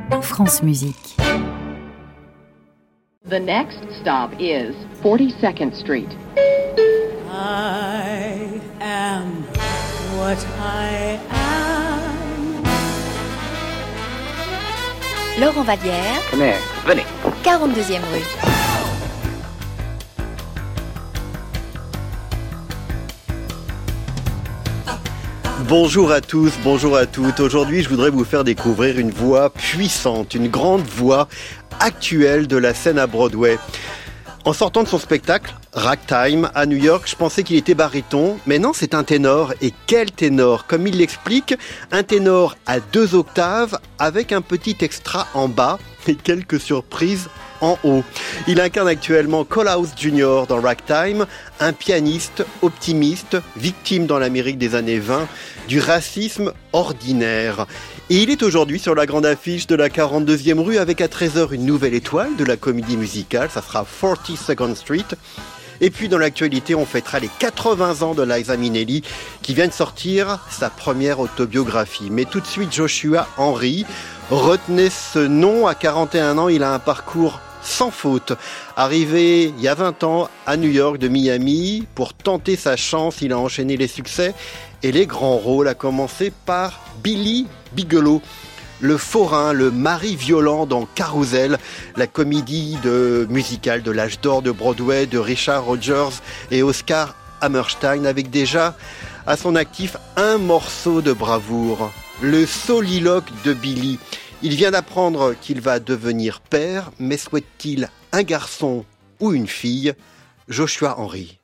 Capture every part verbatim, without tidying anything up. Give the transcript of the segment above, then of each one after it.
France Musique. The next stop is forty-second Street. I am what I am. Laurent Vallière. Venez, venez. quarante-deuxième rue. Bonjour à tous, bonjour à toutes. Aujourd'hui, je voudrais vous faire découvrir une voix puissante, une grande voix actuelle de la scène à Broadway. En sortant de son spectacle, Ragtime, à New York, je pensais qu'il était baryton, mais non, c'est un ténor. Et quel ténor! Comme il l'explique, un ténor à deux octaves avec un petit extra en bas et quelques surprises en haut. Il incarne actuellement Cole House junior dans Ragtime, un pianiste optimiste, victime dans l'Amérique des années vingt du racisme ordinaire. Et il est aujourd'hui sur la grande affiche de la quarante-deuxième rue avec à treize heures une nouvelle étoile de la comédie musicale, ça sera forty-second Street. Et puis dans l'actualité, on fêtera les quatre-vingts ans de Liza Minnelli qui vient de sortir sa première autobiographie. Mais tout de suite, Joshua Henry, retenez ce nom, à quarante et un ans, il a un parcours sans faute. Arrivé il y a vingt ans à New York de Miami, pour tenter sa chance, il a enchaîné les succès et les grands rôles, à commencer par Billy Bigelow, le forain, le mari violent dans Carousel, la comédie de musicale de l'âge d'or de Broadway de Richard Rodgers et Oscar Hammerstein, avec déjà à son actif un morceau de bravoure, le soliloque de Billy. Il vient d'apprendre qu'il va devenir père, mais souhaite-t-il un garçon ou une fille? Joshua Henry.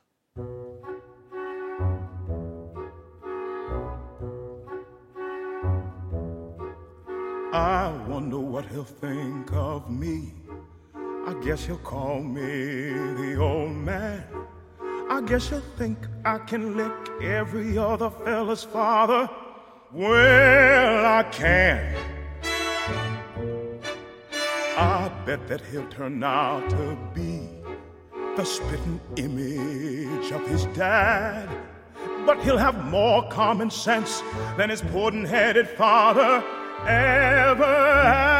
I wonder what he'll think of me. I guess he'll call me the old man. I guess he'll think I can lick every other fella's father. Well, I can. I bet that he'll turn out to be the spitting image of his dad. But he'll have more common sense than his pudding-headed father ever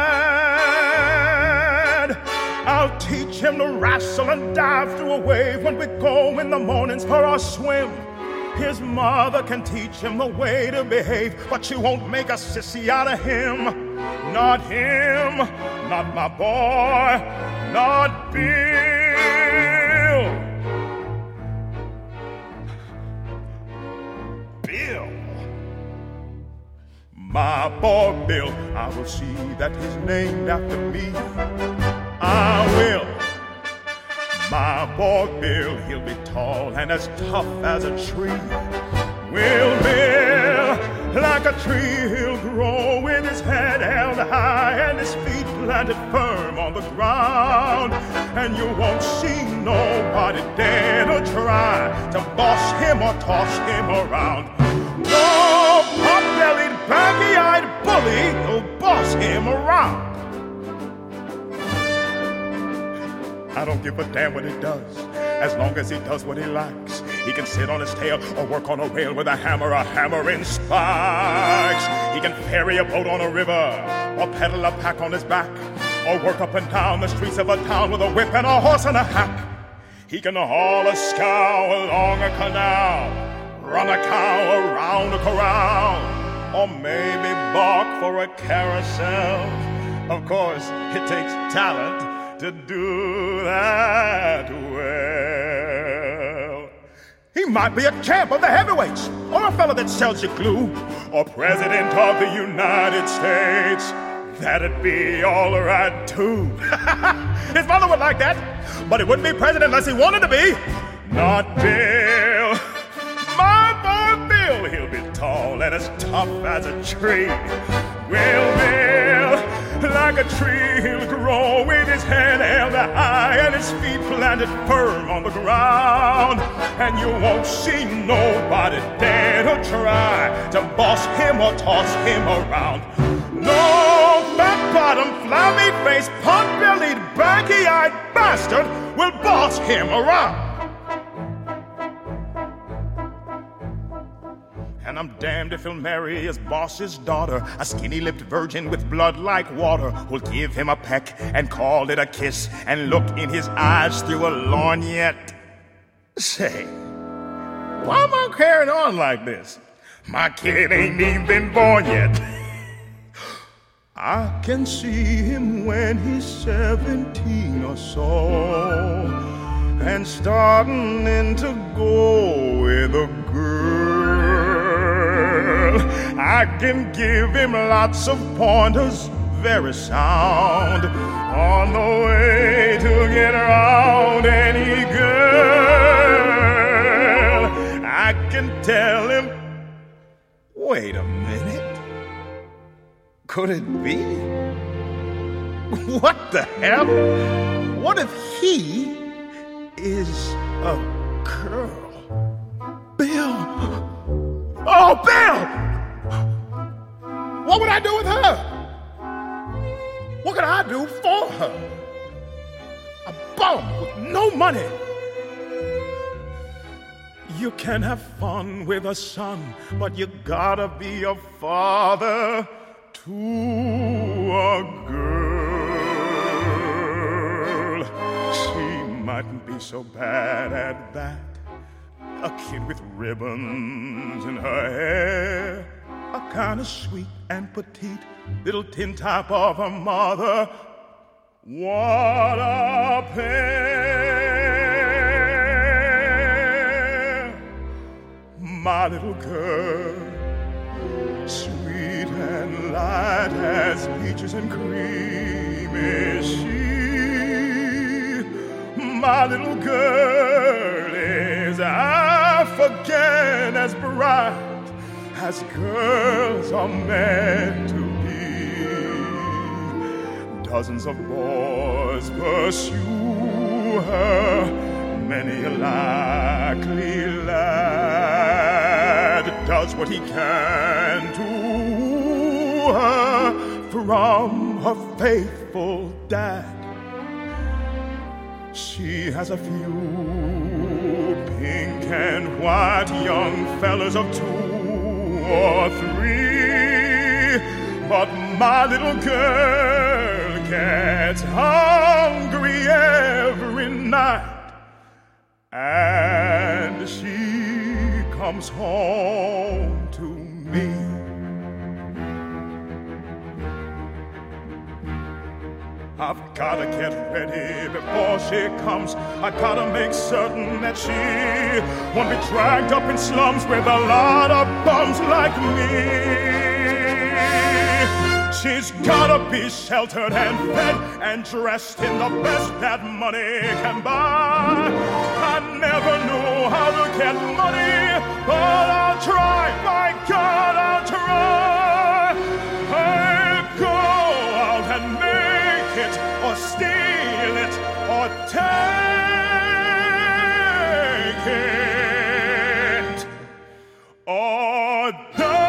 had. I'll teach him to wrestle and dive through a wave when we go in the mornings for our swim. His mother can teach him the way to behave, but she won't make a sissy out of him. Not him, not my boy, not Bill. Bill. My boy Bill, I will see that he's named after me. I will. My boy Bill, he'll be tall and as tough as a tree. Will Bill, like a tree he'll grow with his head held high and his feet planted firm on the ground. And you won't see nobody dare to try to boss him or toss him around. No pot-bellied, baggy-eyed bully who'll boss him around. I don't give a damn what he does, as long as he does what he likes. He can sit on his tail or work on a rail with a hammer, a hammer in spikes. He can ferry a boat on a river or pedal a pack on his back or work up and down the streets of a town with a whip and a horse and a hack. He can haul a scow along a canal, run a cow around a corral, or maybe bark for a carousel. Of course, it takes talent to do that well. He might be a champ of the heavyweights, or a fella that sells you glue, or president of the United States. That'd be all right too. His mother would like that, but he wouldn't be president unless he wanted to be. Not Bill. My boy Bill, he'll be tall and as tough as a tree. Will Bill, like a tree he'll grow with his head held high and his feet planted firm on the ground. And you won't see nobody dare to try to boss him or toss him around. No fat-bottomed, flabby-faced, pot-bellied, baggy-eyed bastard will boss him around. And And I'm damned if he'll marry his boss's daughter, a skinny-lipped virgin with blood like water, who'll give him a peck and call it a kiss and look in his eyes through a lorgnette. Say, why am I carrying on like this? My kid ain't even been born yet. I can see him when he's seventeen or so, and starting in to go with a girl. I can give him lots of pointers, very sound, on the way to get around any girl. I can tell him, wait a minute, could it be? What the hell? What if he is a girl? Bill! Oh, Bill! What would I do with her? What could I do for her? A bum with no money. You can have fun with a son, but you gotta be a father to a girl. She mightn't be so bad at that. A kid with ribbons in her hair, a kind of sweet and petite little tin type of a mother. What a pair! My little girl, sweet and light as peaches and cream is she. My little girl is African as bright as girls are meant to be. Dozens of boys pursue her, many a likely lad does what he can to woo her from her faithful dad. She has a few pink and white young fellas of two or three, but my little girl gets hungry every night, and she comes home to me. I've gotta get ready before she comes. I gotta make certain that she won't be dragged up in slums with a lot of bums like me. She's gotta be sheltered and fed and dressed in the best that money can buy. I never knew how to get money, but I'll try, my God, I'll try. I'll go out and make it, or steal it, or take it, or die.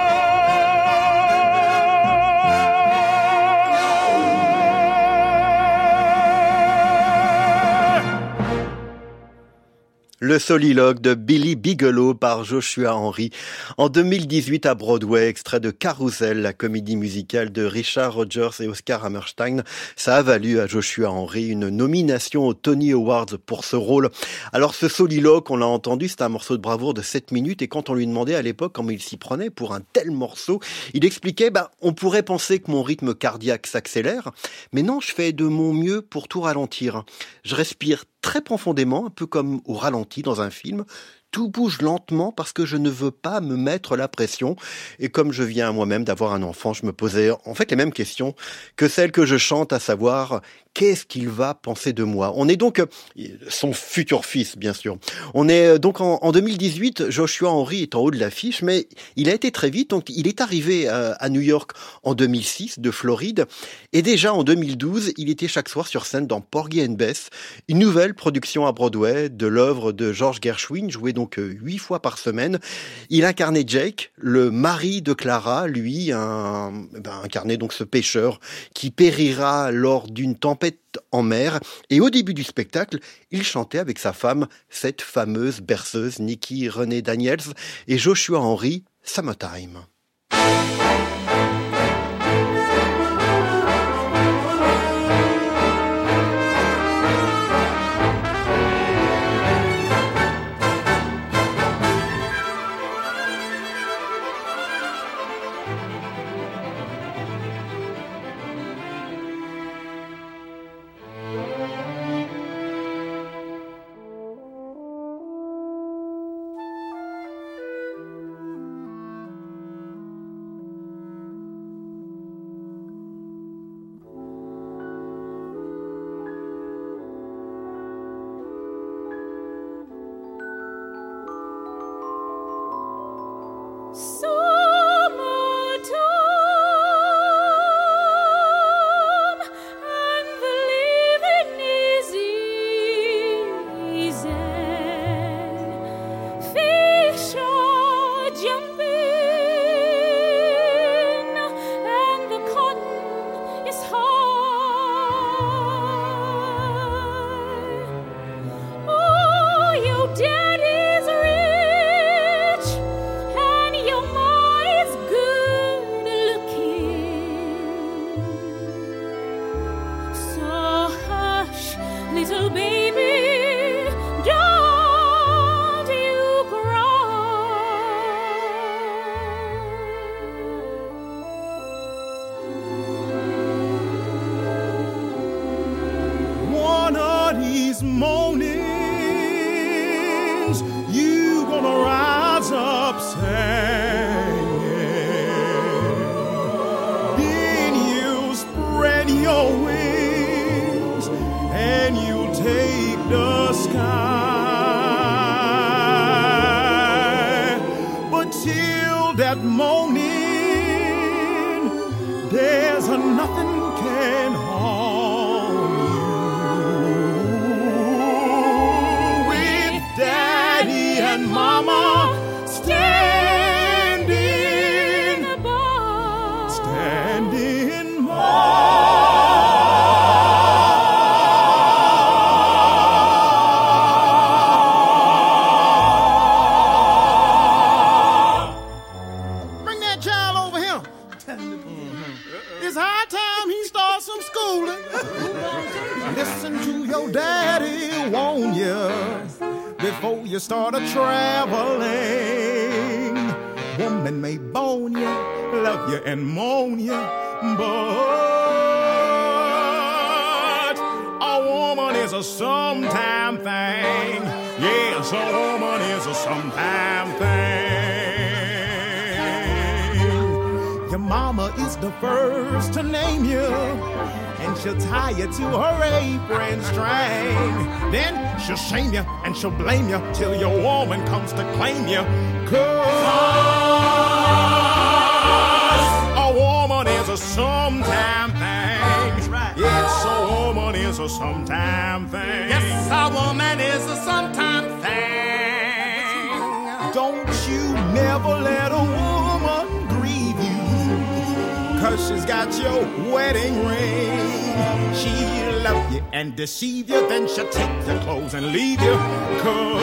Le soliloque de Billy Bigelow par Joshua Henry en deux mille dix-huit à Broadway, extrait de Carousel, la comédie musicale de Richard Rodgers et Oscar Hammerstein. Ça a valu à Joshua Henry une nomination aux Tony Awards pour ce rôle. Alors ce soliloque, on l'a entendu, c'est un morceau de bravoure de sept minutes, et quand on lui demandait à l'époque comment il s'y prenait pour un tel morceau, il expliquait bah, on pourrait penser que mon rythme cardiaque s'accélère, mais non, je fais de mon mieux pour tout ralentir. Je respire très profondément, un peu comme au ralenti dans un film. Tout bouge lentement parce que je ne veux pas me mettre la pression. Et comme je viens moi-même d'avoir un enfant, je me posais en fait les mêmes questions que celles que je chante, à savoir qu'est-ce qu'il va penser de moi. On est donc son futur fils, bien sûr. On est donc en, en deux mille dix-huit, Joshua Henry est en haut de l'affiche, mais il a été très vite. Donc il est arrivé à, à New York en deux mille six, de Floride, et déjà en deux mille douze, il était chaque soir sur scène dans Porgy and Bess, une nouvelle production à Broadway de l'œuvre de George Gershwin, jouée donc huit fois par semaine. Il incarnait Jake, le mari de Clara, lui, un, ben, incarnait donc ce pêcheur qui périra lors d'une tempête en mer. Et au début du spectacle, il chantait avec sa femme, cette fameuse berceuse Nikki Renée Daniels, et Joshua Henry Summertime. She'll shame you and she'll blame you till your woman comes to claim you. Cause a woman is a sometime thing. Yes, a woman is a sometime thing. Yes, a woman is a sometime thing. Don't you never let a woman grieve you, cause she's got your wedding ring. She'll love you and deceive you, then she'll take your clothes and leave you. Cause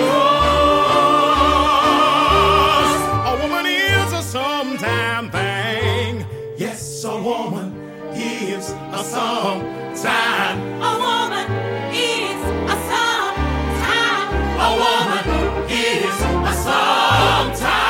a woman is a sometime thing. Yes, a woman is a sometime. A woman is a sometime. A woman is a sometime.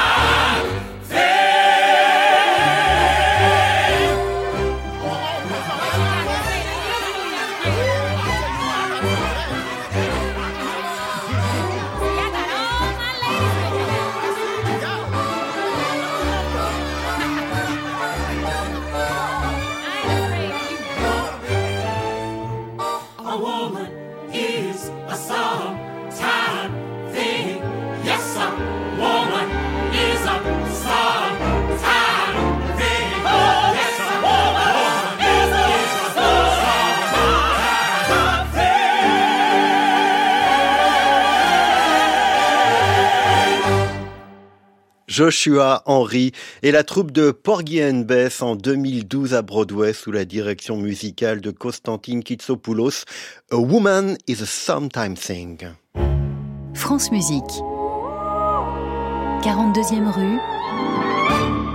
Joshua Henry et la troupe de Porgy and Bess en deux mille douze à Broadway sous la direction musicale de Konstantin Kitsopoulos. A Woman is a Sometime Thing. France Musique. quarante-deuxième rue,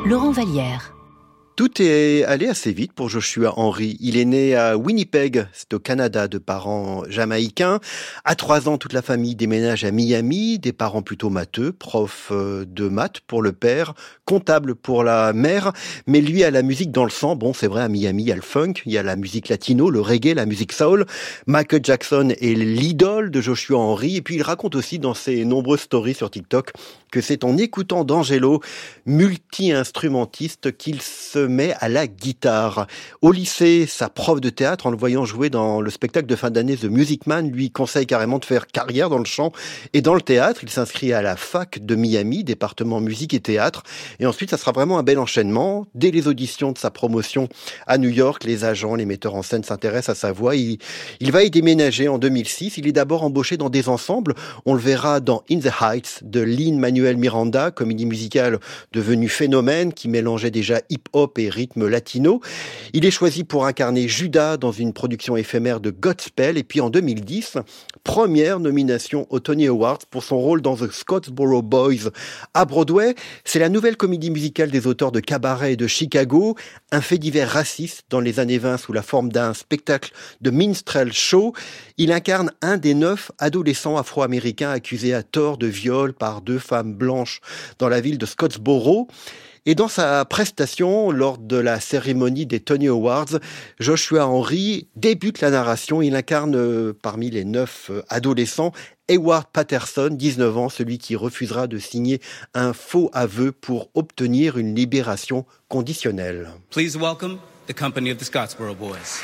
Laurent Vallière. Tout est allé assez vite pour Joshua Henry. Il est né à Winnipeg, c'est au Canada, de parents jamaïcains. À trois ans, toute la famille déménage à Miami, des parents plutôt matheux, prof de maths pour le père, comptable pour la mère. Mais lui a la musique dans le sang. Bon, c'est vrai, à Miami, il y a le funk, il y a la musique latino, le reggae, la musique soul. Michael Jackson est l'idole de Joshua Henry. Et puis il raconte aussi dans ses nombreuses stories sur TikTok que c'est en écoutant D'Angelo, multi-instrumentiste, qu'il se met à la guitare. Au lycée, sa prof de théâtre, en le voyant jouer dans le spectacle de fin d'année The Music Man, lui conseille carrément de faire carrière dans le chant et dans le théâtre. Il s'inscrit à la fac de Miami, département musique et théâtre. Et ensuite, ça sera vraiment un bel enchaînement. Dès les auditions de sa promotion à New York, les agents, les metteurs en scène s'intéressent à sa voix. Il, il va y déménager en deux mille six. Il est d'abord embauché dans des ensembles. On le verra dans In the Heights de Lin-Manuel Miranda, comédie musicale devenue phénomène qui mélangeait déjà hip-hop et rythme latino. Il est choisi pour incarner Judas dans une production éphémère de Godspell. Et puis en deux mille dix, première nomination aux Tony Awards pour son rôle dans The Scottsboro Boys à Broadway. C'est la nouvelle comédie musicale des auteurs de Cabaret et de Chicago. Un fait divers raciste dans les années vingt sous la forme d'un spectacle de minstrel show. Il incarne un des neuf adolescents afro-américains accusés à tort de viol par deux femmes blanches dans la ville de Scottsboro. Et dans sa prestation, lors de la cérémonie des Tony Awards, Joshua Henry débute la narration. Il incarne euh, parmi les neuf euh, adolescents Hayward Patterson, dix-neuf ans, celui qui refusera de signer un faux aveu pour obtenir une libération conditionnelle. Please welcome the company of the Scottsboro Boys.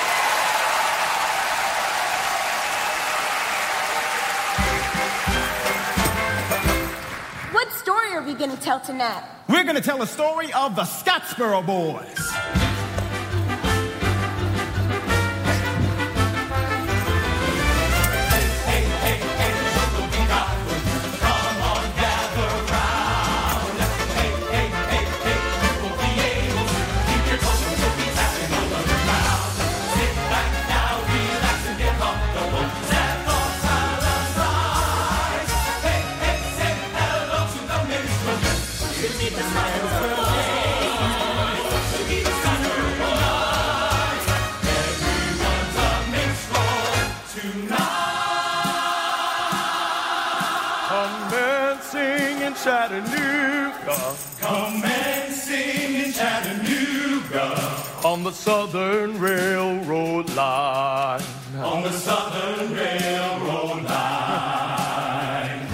What story are we going to tell tonight? We're going to tell the story of the Scottsboro Boys. Chattanooga. Come and sing in Chattanooga. On the Southern Railroad line. On the Southern Railroad line.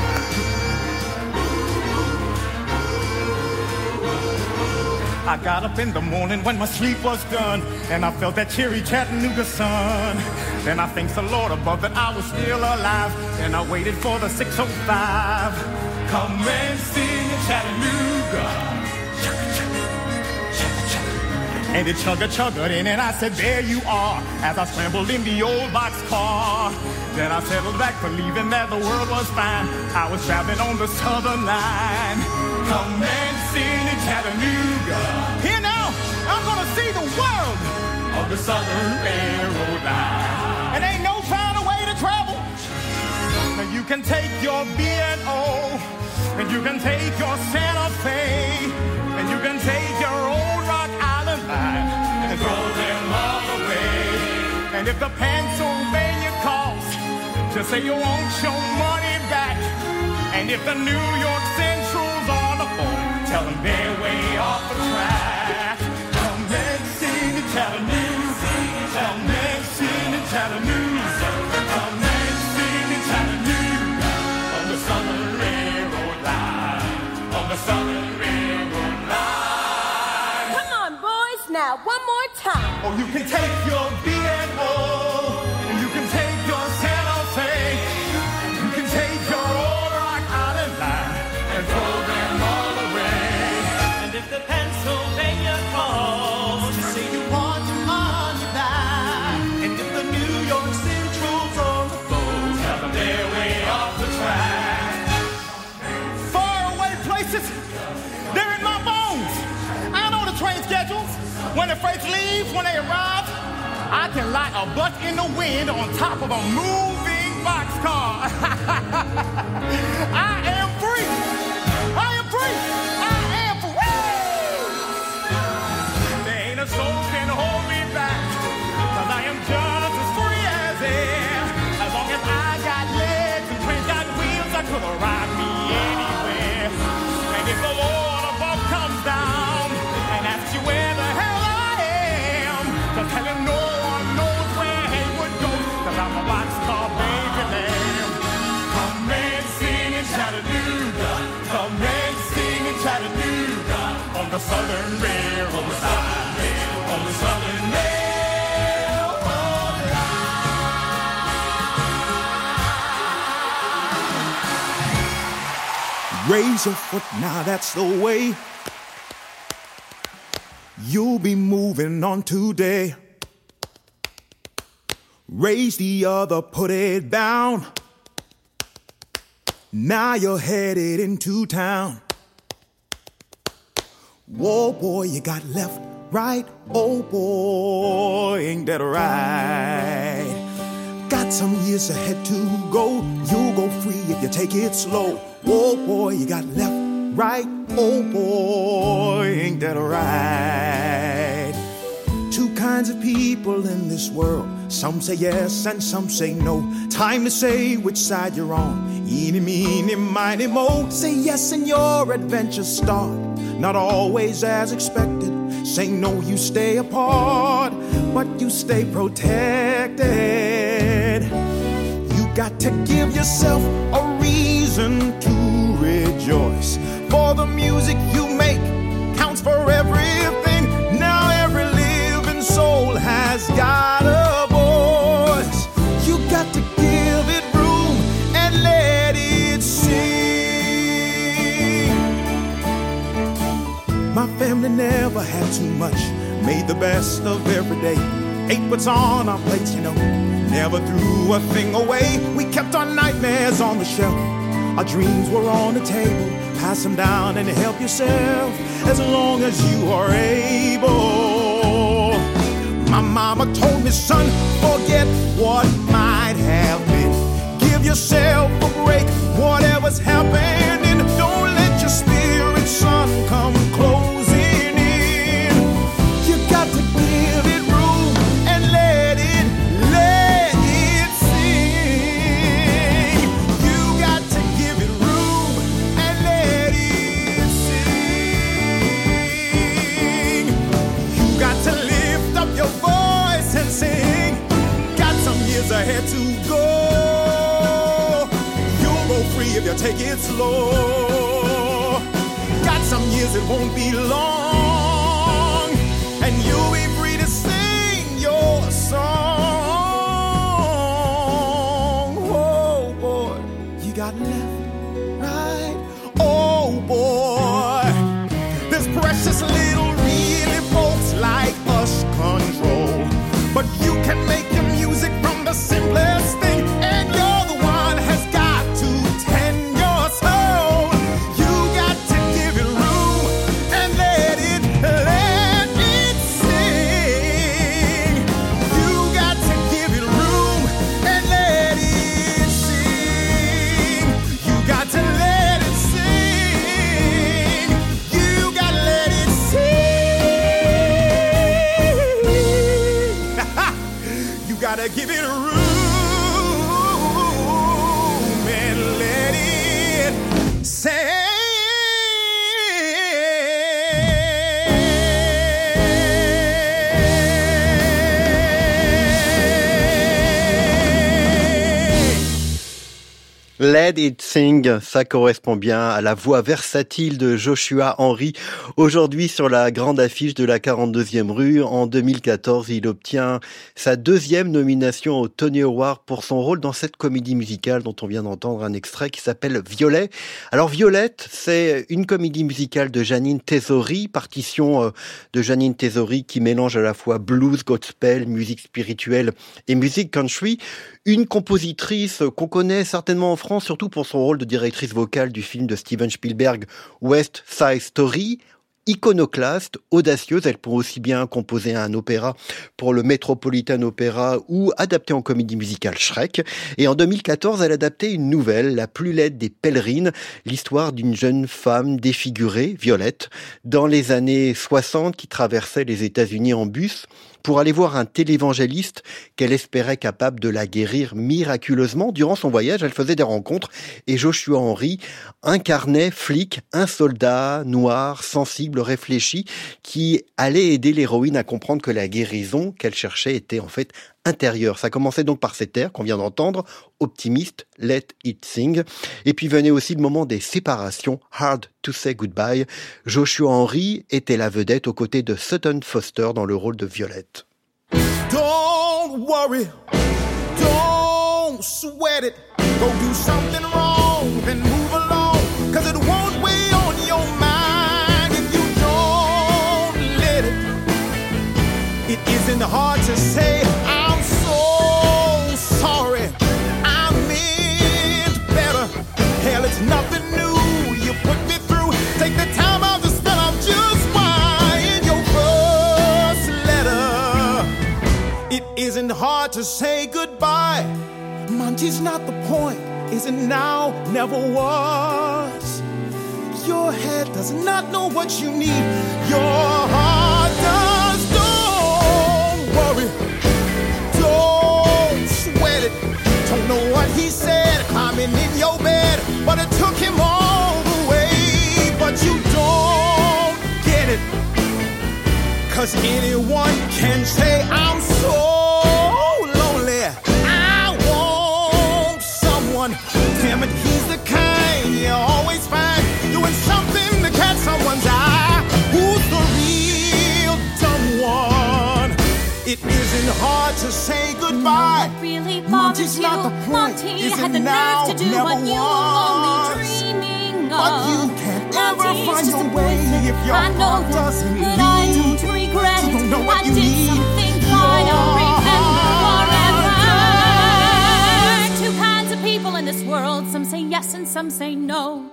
I got up in the morning when my sleep was done, and I felt that cheery Chattanooga sun. Then I thanked the Lord above that I was still alive, and I waited for the six oh five. Come and sing in Chattanooga. And it chugga-chuggaed in, and I said, there you are, as I scrambled in the old boxcar. Then I settled back, believing that the world was fine. I was traveling on the Southern line. Come and sing in Chattanooga. Here now, I'm gonna see the world of the Southern Railroad line. And ain't no finer way to travel. Now you can take your B and O, and you can take your Santa Fe, and you can take your old Rock Island line and throw them all away. And if the Pennsylvania calls, just say you want your money back. And if the New York Central's on the phone, tell them they're way off the track. Come and sing in Chattanooga. Come and sing in Chattanooga. Come and sing in Chattanooga. On the Southern Railroad line. On the Southern Railroad line. Come on, boys, now, one more time. Oh, you can take your B and O, and you can take your Santa Fe, you can take your old Rock Island line and throw them all away. And if the Pennsylvania calls, just say you want your money back. And if the New York Central's on the phone, tell them they're way off the track. Far away places, they're in my bones. I know the train schedules, when the freights leave, when they arrive. I can light a butt in the wind on top of a moving boxcar. I am free. I am free. I am free. southern railroad line, on the southern railroad line. Raise your foot now, that's the way you'll be moving on today. Raise the other, put it down. Now you're headed into town. Whoa, boy, you got left, right. Oh, boy, ain't that right? Got some years ahead to go. You'll go free if you take it slow. Whoa, boy, you got left, right. Oh, boy, ain't that right? Two kinds of people in this world. Some say yes and some say no. Time to say which side you're on. Eeny, meeny, miny, mo. Say yes and your adventures start. Not always as expected. Say no, you stay apart, but you stay protected. You got to give yourself a reason to rejoice. For the music you make counts for everything. Now every living soul has got a voice. You got to give it room and let it sing. My family never had too much, made the best of every day. Ate what's on our plates, you know, never threw a thing away. We kept our nightmares on the shelf, our dreams were on the table. Pass them down and help yourself as long as you are able. My mama told me, son, forget what might have been. Give yourself a break, whatever's happening. Don't let your spirit, son, come closing in. You got to give it room and let it, let it sing. You got to give it room and let it sing. You got to lift up your voice and sing. Got some years ahead to go. You'll go free if you take it slow. Got some years, it won't be long, and you'll be free to sing your song. Oh boy, you got left, right. Oh boy, this precious little really folks like us control. But you can make your music from the simplest thing, and you're the one has got to tend your soul. You got to give it room and let it, let it sing. You got to give it room and let it sing. You got to let it sing. You got to let it sing. You got to give it room and let it sing. Let It Sing, ça correspond bien à la voix versatile de Joshua Henry. Aujourd'hui, sur la grande affiche de la quarante-deuxième rue, en deux mille quatorze, il obtient sa deuxième nomination au Tony Award pour son rôle dans cette comédie musicale dont on vient d'entendre un extrait qui s'appelle Violet. Alors Violette, c'est une comédie musicale de Janine Tesori, partition de Janine Tesori qui mélange à la fois blues, gospel, musique spirituelle et musique country. Une compositrice qu'on connaît certainement en France, surtout pour son rôle de directrice vocale du film de Steven Spielberg, West Side Story. Iconoclaste, audacieuse, elle peut aussi bien composer un opéra pour le Metropolitan Opera ou adapter en comédie musicale Shrek. Et en deux mille quatorze, elle adaptait une nouvelle, La plus laide des pèlerines, l'histoire d'une jeune femme défigurée, Violette, dans les années soixante qui traversait les États-Unis en bus pour aller voir un télévangéliste qu'elle espérait capable de la guérir miraculeusement. Durant son voyage, elle faisait des rencontres et Joshua Henry incarnait flic, un soldat noir, sensible, réfléchi, qui allait aider l'héroïne à comprendre que la guérison qu'elle cherchait était en fait intérieure. Ça commençait donc par cet air qu'on vient d'entendre, optimiste, Let It Sing. Et puis venait aussi le moment des séparations, Hard to Say Goodbye. Joshua Henry était la vedette aux côtés de Sutton Foster dans le rôle de Violette. Don't worry, don't sweat it. Go do something wrong, then move along, cause it won't weigh on your mind if you don't let it. It isn't hard to say, I'm so sorry, I meant better. Hell, it's nothing new you put me through. Take the time out to spell out just why in your first letter. It isn't hard to say goodbye. Monty's not the point, isn't now, never was. Your head does not know what you need, your heart does. Don't worry, don't sweat it. Don't know what he said, climbing in your bed, but it took him all the way. But you don't get it, cause anyone can say I'm so damn it, he's the kind you always find doing something to catch someone's eye. Who's the real dumb one? It isn't hard to say goodbye. No, what really bothers Monty's you, not the point. Monty Is had it the now, nerve to do never what you were only was. dreaming of. But you can't ever Monty's find just your a way poison. if your I know heart that, doesn't but lead. I don't regret You it. don't know what I you did need. something fine, I'll remember forever. Two kinds of people in this world, some say yes and some say no.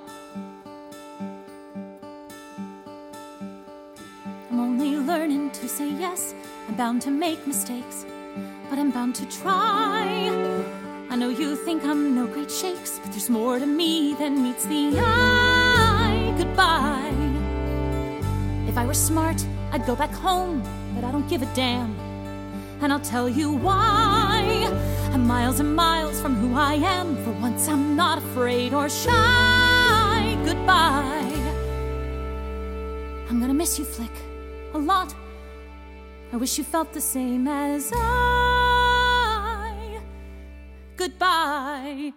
I'm only learning to say yes. I'm bound to make mistakes, but I'm bound to try. I know you think I'm no great shakes, but there's more to me than meets the eye. Goodbye. If I were smart, I'd go back home, but I don't give a damn. And I'll tell you why. I'm miles and miles from who I am. For once I'm not afraid or shy. Goodbye. I'm gonna miss you, Flick, a lot. I wish you felt the same as I. Goodbye.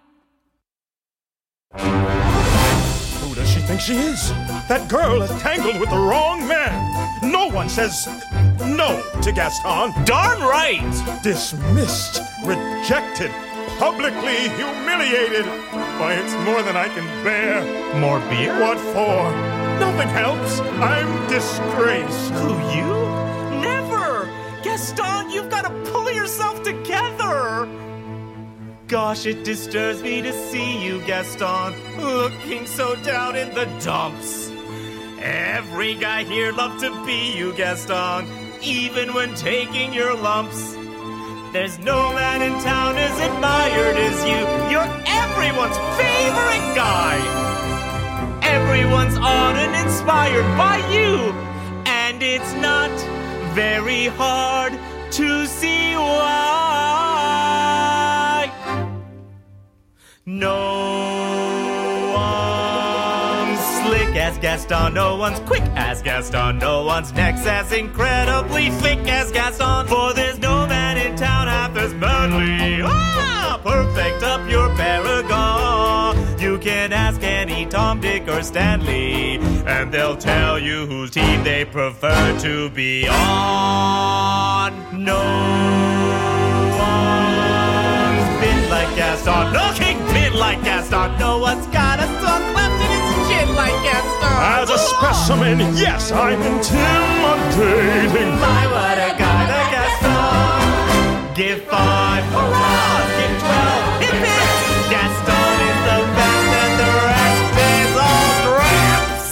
Who does she think she is? That girl is tangled with the wrong man. No one says no to Gaston. Darn right! Dismissed, rejected, publicly humiliated. Why, it's more than I can bear. More beer? What for? Nothing helps. I'm disgraced. Who, you? Never! Gaston, you've got to pull yourself together! Gosh, it disturbs me to see you, Gaston, looking so down in the dumps. Every guy here loved to be you, Gaston, even when taking your lumps. There's no man in town as admired as you. You're everyone's favorite guy. Everyone's on and inspired by you. And it's not very hard to see why. No one's slick as Gaston, no one's quick as Gaston, no one's next as incredibly thick as Gaston. For there's no man in town half as manly. Ah, perfect up your paragon. You can ask any Tom, Dick, or Stanley, and they'll tell you whose team they prefer to be on. No one's been like Gaston, no king been like Gaston, no one's got a song left in his chin like Gaston. As a specimen, yes, I'm intimidating. My, what a guy, the Gaston. Give five, hurrah! Give twelve, hit it! Gaston is the best, and the rest is all draps.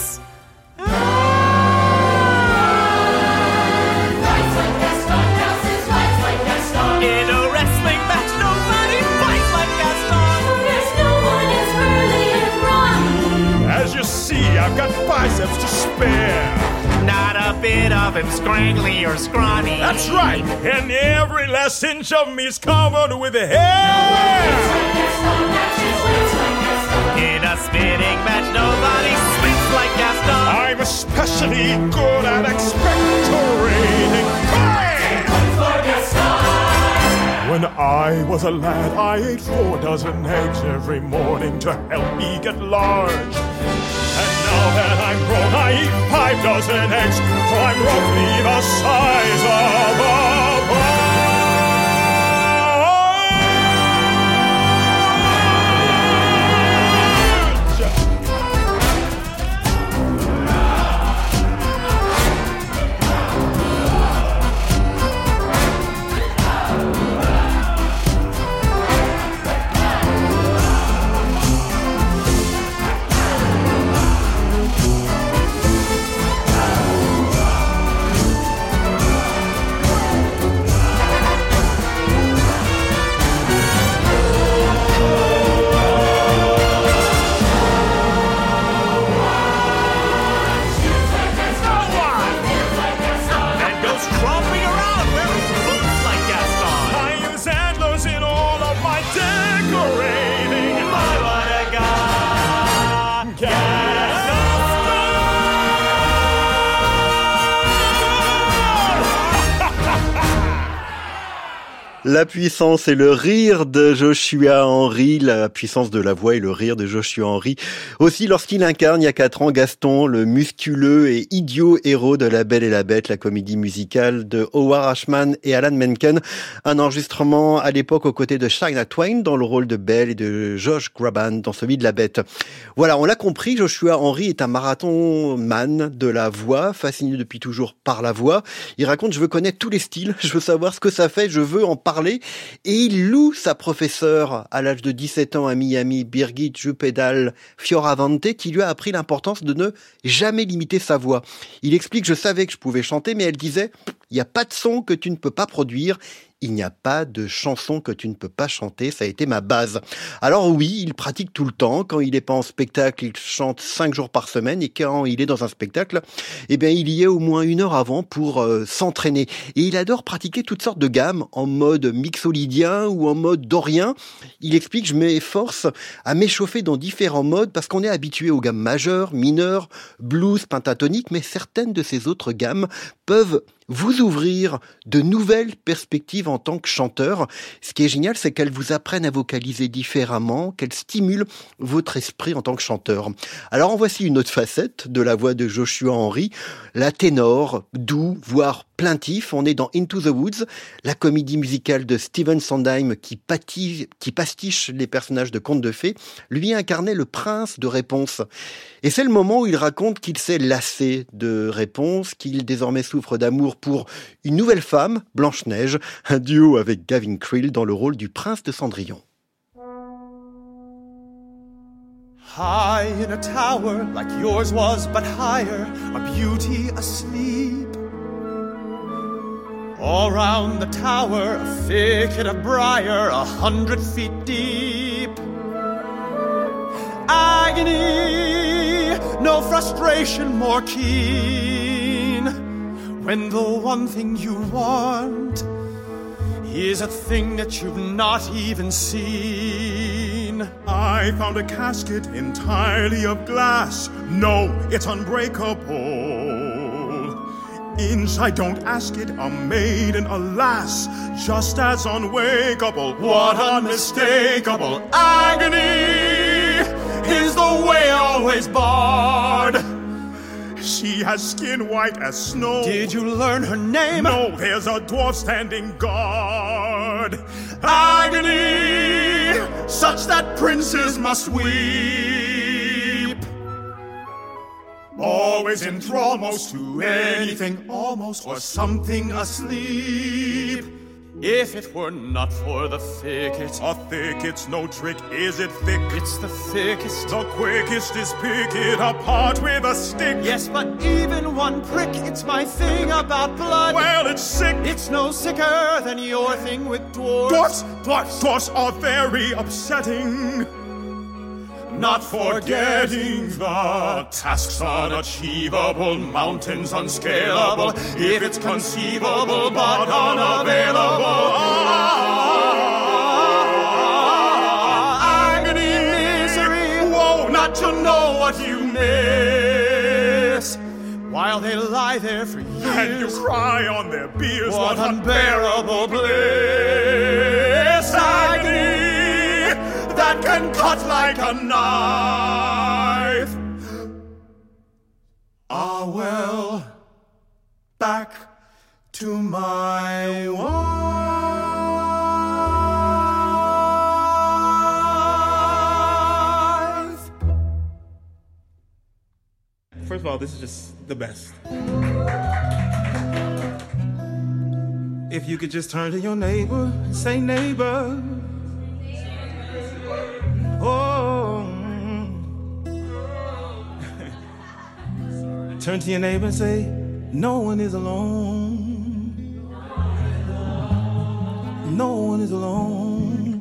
Fights like Gaston, houses, fights like Gaston. In a wrestling match, nobody fights like Gaston. There's no one as burly and brawny. As you see, I've got biceps to spare. Not a bit of him scrangly or scrawny. That's right, and every last inch of me is covered with hair. In a spitting match, nobody spits like Gaston. I'm especially good at expectorating. Bang! When I was a lad, I ate four dozen eggs every morning to help me get large. And now that I'm grown, I eat five dozen eggs, so I'm roughly the size of a barge. La puissance et le rire de Joshua Henry, la puissance de la voix et le rire de Joshua Henry. Aussi lorsqu'il incarne, il y a quatre ans, Gaston, le musculeux et idiot héros de La Belle et la Bête, la comédie musicale de Howard Ashman et Alan Menken. Un enregistrement à l'époque aux côtés de Shania Twain dans le rôle de Belle et de Josh Groban dans celui de la Bête. Voilà, on l'a compris, Joshua Henry est un marathon-man de la voix, fasciné depuis toujours par la voix. Il raconte, je veux connaître tous les styles, je veux savoir ce que ça fait, je veux en parler. Et il loue sa professeure à l'âge de dix-sept ans à Miami, Birgit Jupedal Fioravante, qui lui a appris l'importance de ne jamais limiter sa voix. Il explique, je savais que je pouvais chanter, mais elle disait, il n'y a pas de son que tu ne peux pas produire. Il n'y a pas de chanson que tu ne peux pas chanter, ça a été ma base. Alors oui, il pratique tout le temps. Quand il n'est pas en spectacle, il chante cinq jours par semaine. Et quand il est dans un spectacle, eh bien, il y est au moins une heure avant pour euh, s'entraîner. Et il adore pratiquer toutes sortes de gammes en mode mixolydien ou en mode dorien. Il explique, je m'efforce à m'échauffer dans différents modes parce qu'on est habitué aux gammes majeures, mineures, blues, pentatoniques, mais certaines de ces autres gammes peuvent vous ouvrir de nouvelles perspectives en tant que chanteur. Ce qui est génial, c'est qu'elles vous apprennent à vocaliser différemment, qu'elles stimulent votre esprit en tant que chanteur. Alors en voici une autre facette de la voix de Joshua Henry, la ténor, doux, voire plaintif. On est dans Into the Woods, la comédie musicale de Stephen Sondheim qui, pâtit, qui pastiche les personnages de contes de fées. Lui incarnait le prince de Réponse. Et c'est le moment où il raconte qu'il s'est lassé de Réponse, qu'il désormais souffre d'amour pour une nouvelle femme, Blanche-Neige, un duo avec Gavin Creel dans le rôle du prince de Cendrillon. High in a tower like yours was, but higher, a beauty asleep. All round the tower, a thicket of briar, a hundred feet deep. Agony, no frustration more keen, when the one thing you want is a thing that you've not even seen. I found a casket entirely of glass. No, it's unbreakable. Inside, don't ask it, a maiden, alas, just as unwakeable. What unmistakable agony is the way always barred. She has skin white as snow. Did you learn her name? No, there's a dwarf standing guard. Agony, such that princes must weep. Always in thrall, most to anything, almost, or something asleep. If it were not for the thicket, a thicket's no trick, is it thick? It's the thickest. The quickest is pick it apart with a stick. Yes, but even one prick, it's my thing about blood. Well, it's sick. It's no sicker than your thing with dwarfs. Dwarfs, dwarfs, dwarfs are very upsetting. Not forgetting the tasks unachievable, mountains unscalable, if it's conceivable but unavailable. Ah, agony, misery, woe, not to know what you miss. While they lie there for years, and you cry on their biers, what unbearable bliss. cut like a knife. Ah, well, back to my wife. First of all, this is just the best. If you could just turn to your neighbor, say neighbor. Oh. Turn to your neighbor and say, no one is alone. No one is alone.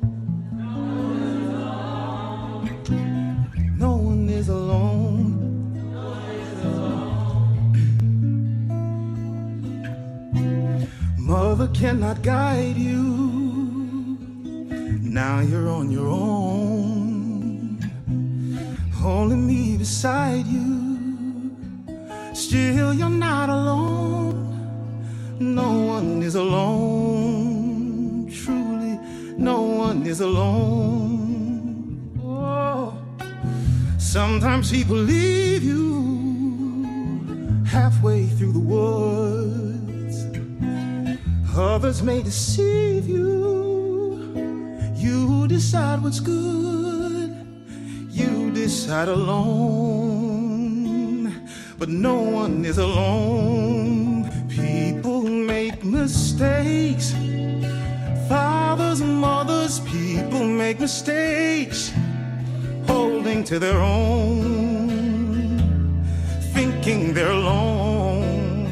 No one is alone. Mother cannot guide you. Now you're on your own. Only me beside you. Still you're not alone. No one is alone. Truly, no one is alone. Oh. Sometimes people leave you halfway through the woods. Others may deceive you. You decide what's good. You decide alone. But no one is alone. People make mistakes. Fathers and mothers, people make mistakes. Holding to their own. Thinking they're alone.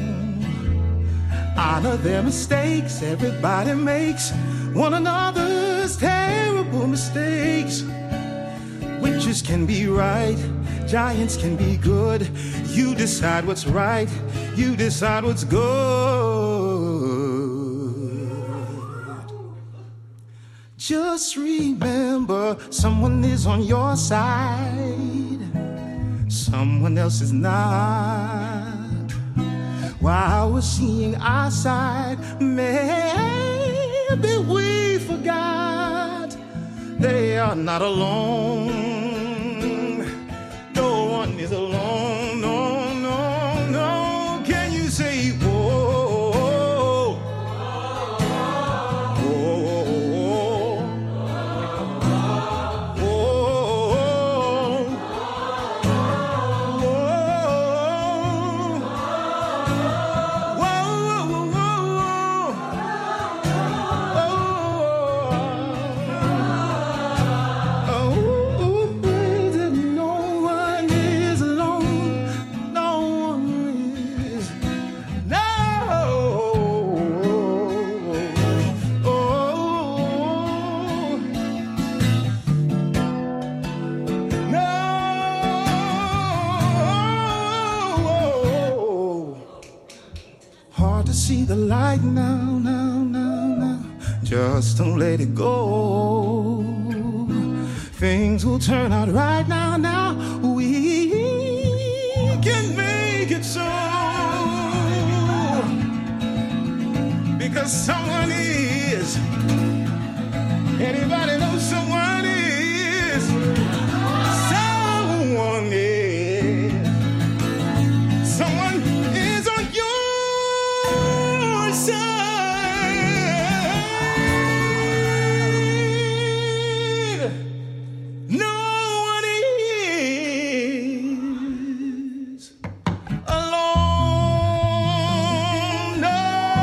Honor their mistakes. Everybody makes one another's terrible mistakes. Witches can be right. Giants can be good. You decide what's right. You decide what's good. Just remember, someone is on your side. Someone else is not. While we're seeing our side, maybe we forgot they are not alone. No one is alone. No, no, no. Can you say whoa? Whoa. Whoa. See the light now, now, now, now. Just don't let it go. Things will turn out right now, now. We can make it so. Because someone is. Anybody know someone is? Someone is. Someone is on your side. No one is alone. No,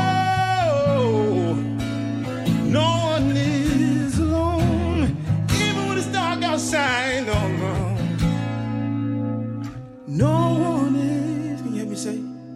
no one is alone. Even when it's dark outside, no, no. No one is. Can you hear me say?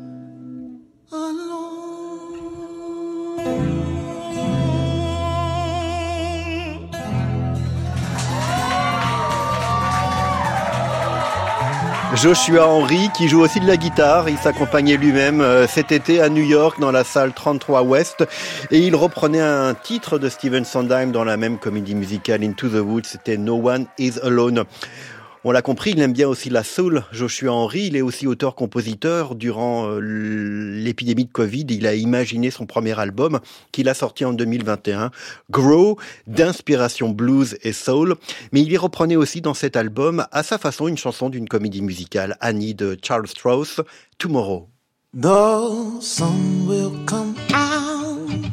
Joshua Henry, qui joue aussi de la guitare, il s'accompagnait lui-même euh, cet été à New York dans la salle trente-trois Ouest et il reprenait un titre de Stephen Sondheim dans la même comédie musicale Into the Woods, c'était No One Is Alone. On l'a compris, il aime bien aussi la soul. Joshua Henry, il est aussi auteur-compositeur. Durant euh, l'épidémie de Covid, il a imaginé son premier album qu'il a sorti en deux mille vingt et un, Grow, d'inspiration blues et soul. Mais il y reprenait aussi dans cet album, à sa façon, une chanson d'une comédie musicale, Annie de Charles Strauss, Tomorrow. The sun will come out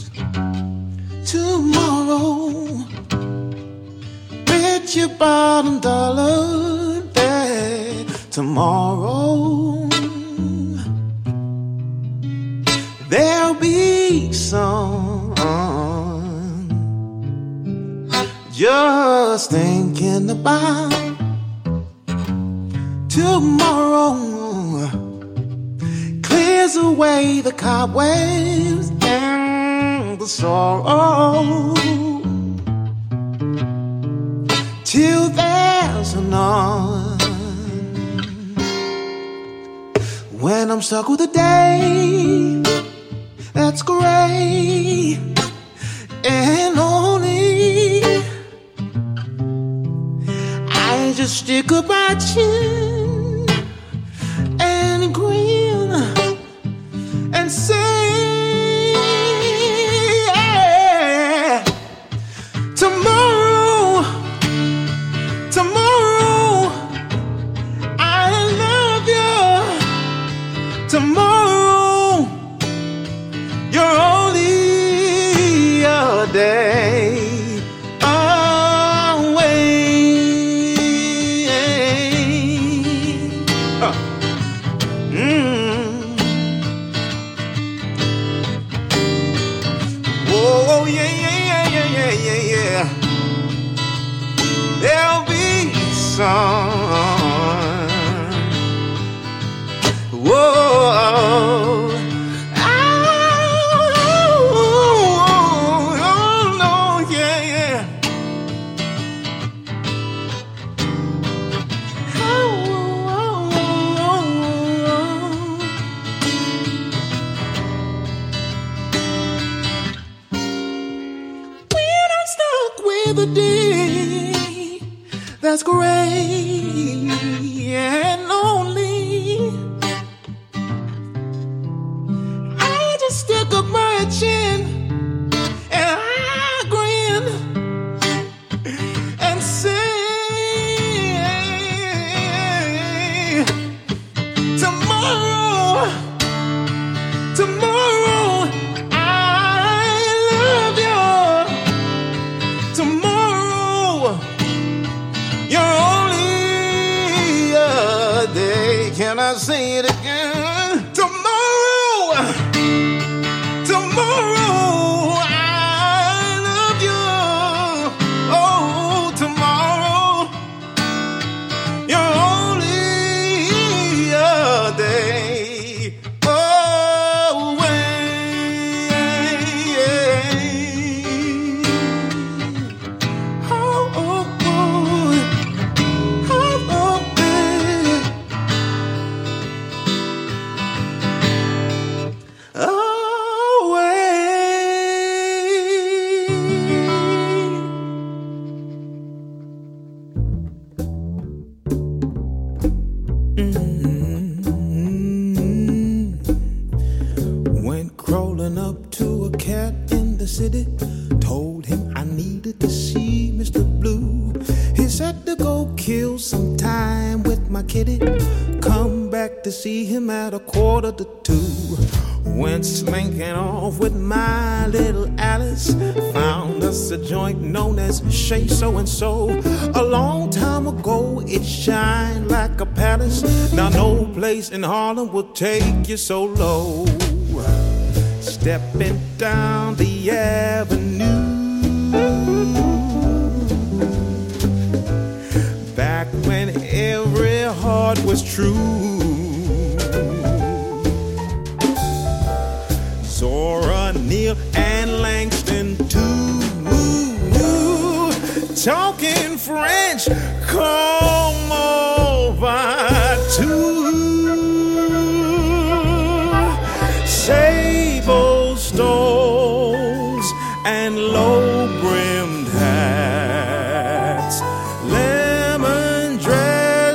tomorrow. Bet your bottom dollar that tomorrow there'll be sun. Just thinking about tomorrow clears away the cobwebs and the sorrow till there's none. When I'm stuck with a day that's gray and lonely, I just stick up my chin and grin and say, yeah, tomorrow, tomorrow, I love you. Tomorrow, you're only a day away. Huh. Mm. Oh, yeah, yeah, yeah, yeah, yeah, yeah, yeah. There'll be sun. Whoa. The day that's gray and lonely, I just stick up my chin and I grin and say, tomorrow, tomorrow, I love you. Tomorrow, you're only a day. Can I say it again? Tomorrow, tomorrow, I love you. Oh, tomorrow, you're only a day away. City, told him I needed to see Mister Blue. He said to go kill some time with my kitty, come back to see him at a quarter to two. Went slinking off with my little Alice, found us a joint known as Chez So-and-so. A long time ago it shined like a palace. Now no place in Harlem will take you so low. Stepping down the avenue, back when every heart was true. Zora Neale and Langston too, talking French, come over too. Sable stoles and low-brimmed hats, lemon dress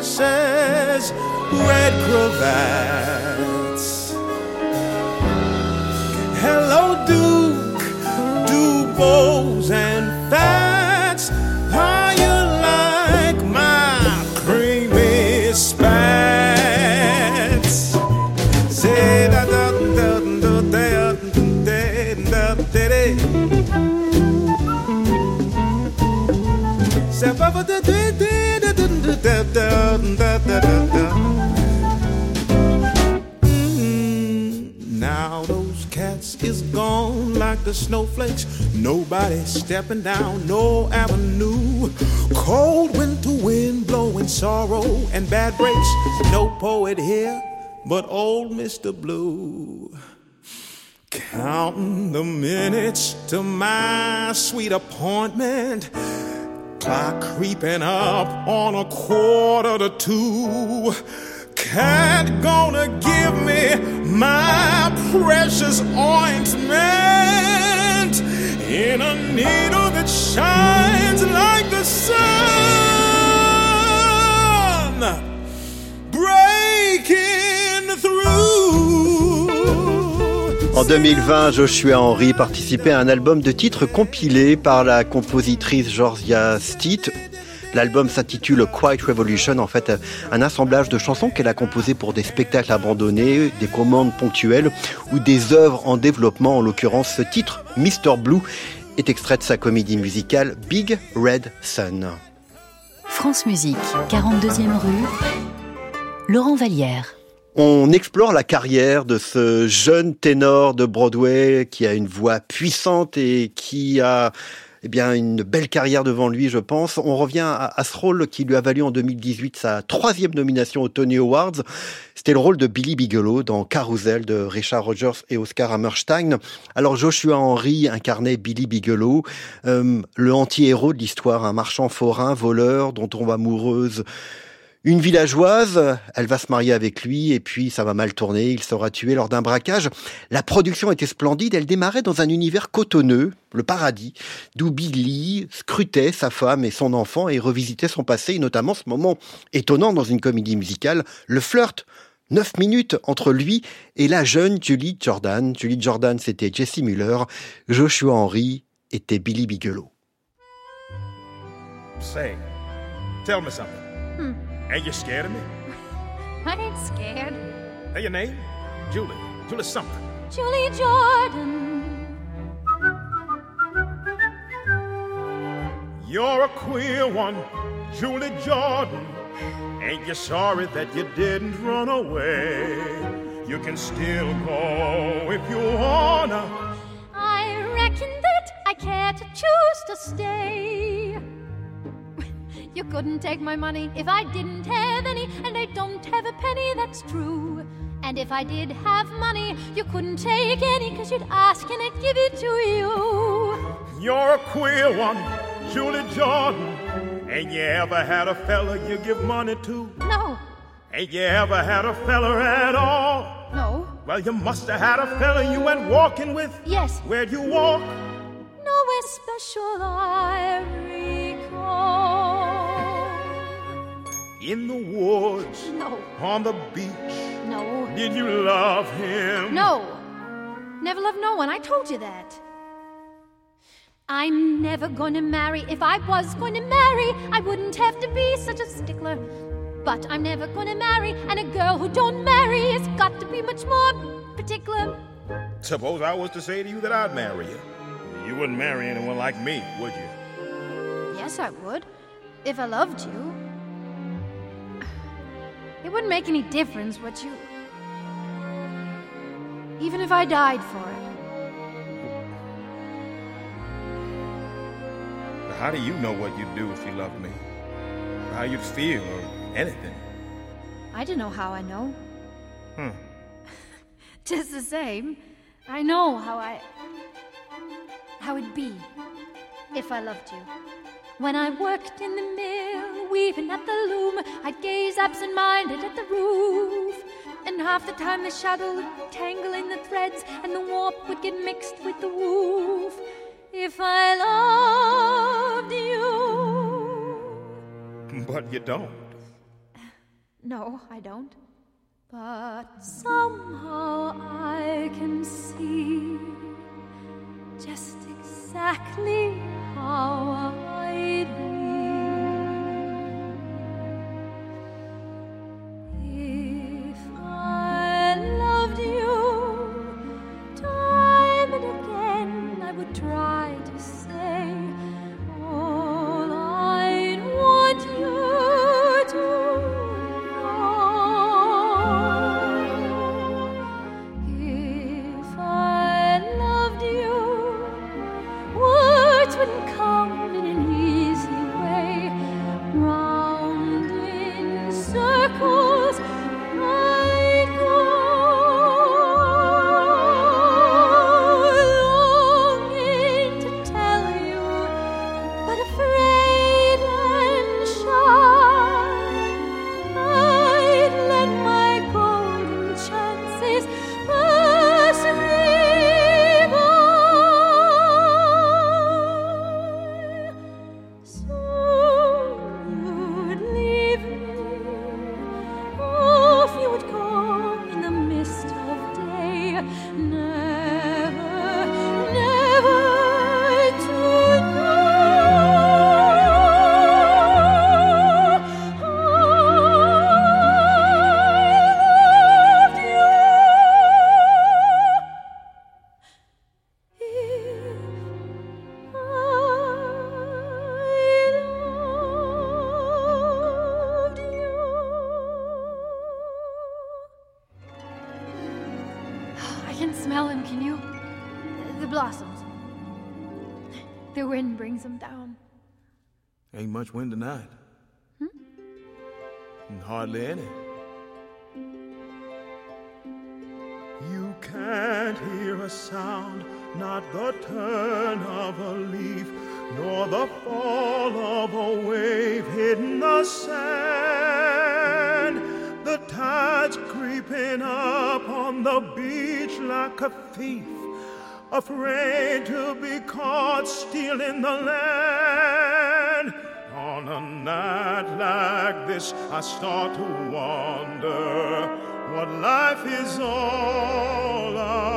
Now those cats is gone like the snowflakes. Nobody stepping down no avenue. Cold winter wind blowing sorrow and bad breaks. No poet here but old Mister Blue. Counting the minutes to my sweet appointment. Clock creeping up on a quarter to two. Cat gonna give me my precious ointment in a needle that shines like the sun, breaking through. En deux mille vingt, Joshua Henry participait à un album de titres compilé par la compositrice Georgia Stitt. L'album s'intitule Quiet Revolution, en fait un assemblage de chansons qu'elle a composées pour des spectacles abandonnés, des commandes ponctuelles ou des œuvres en développement. En l'occurrence, ce titre, mister Blue, est extrait de sa comédie musicale Big Red Sun. France Musique, quarante-deuxième rue, Laurent Vallière. On explore la carrière de ce jeune ténor de Broadway qui a une voix puissante et qui a eh bien, une belle carrière devant lui, je pense. On revient à, à ce rôle qui lui a valu en deux mille dix-huit sa troisième nomination aux Tony Awards. C'était le rôle de Billy Bigelow dans Carousel de Richard Rodgers et Oscar Hammerstein. Alors Joshua Henry incarnait Billy Bigelow, euh, le anti-héros de l'histoire, un marchand forain, voleur, dont tombe amoureuse une villageoise. Elle va se marier avec lui et puis ça va mal tourner, il sera tué lors d'un braquage. La production était splendide, elle démarrait dans un univers cotonneux, le paradis, d'où Billy scrutait sa femme et son enfant et revisitait son passé, et notamment ce moment étonnant dans une comédie musicale, le flirt. Neuf minutes entre lui et la jeune Julie Jordan. Julie Jordan, c'était Jessie Muller. Joshua Henry était Billy Bigelow. Say, tell me something. Hmm. Ain't you scared of me? I ain't scared. Hey, your name? Julie. Julie something. Julie Jordan. You're a queer one, Julie Jordan. Ain't you sorry that you didn't run away? You can still go if you wanna. I reckon that I care to choose to stay. You couldn't take my money if I didn't have any, and I don't have a penny, that's true. And if I did have money, you couldn't take any, 'cause you'd ask and I'd give it to you. You're a queer one, Julie Jordan. Ain't you ever had a fella you give money to? No. Ain't you ever had a fella at all? No. Well, you must have had a fella you went walking with. Yes. Where'd you walk? Nowhere special I recall. In the woods. No. On the beach. No. Did you love him? No. Never loved no one, I told you that. I'm never gonna marry. If I was gonna marry, I wouldn't have to be such a stickler. But I'm never gonna marry, and a girl who don't marry has got to be much more particular. Suppose I was to say to you that I'd marry you. You wouldn't marry anyone like me, would you? Yes, I would. If I loved you. It wouldn't make any difference what you... Even if I died for it. How do you know what you'd do if you loved me? Or how you'd feel, or anything? I don't know how I know. Hmm. Just the same, I know how I... how it'd be if I loved you. When I worked in the mill, weaving at the loom, I'd gaze absent-minded at the roof. And half the time the shadow would tangle in the threads, and the warp would get mixed with the woof. If I loved you. But you don't. No, I don't. But somehow I can see just exactly how I'd be if I loved you. Time and again I would try to say all I smell them, can you? The blossoms. The wind brings them down. Ain't much wind tonight. Hmm? Hardly any. You can't hear a sound, not the turn of a leaf, nor the fall of a wave hidden the sand. The tide's creeping up on the beach like a thief, afraid to be caught stealing the land. On a night like this, I start to wonder what life is all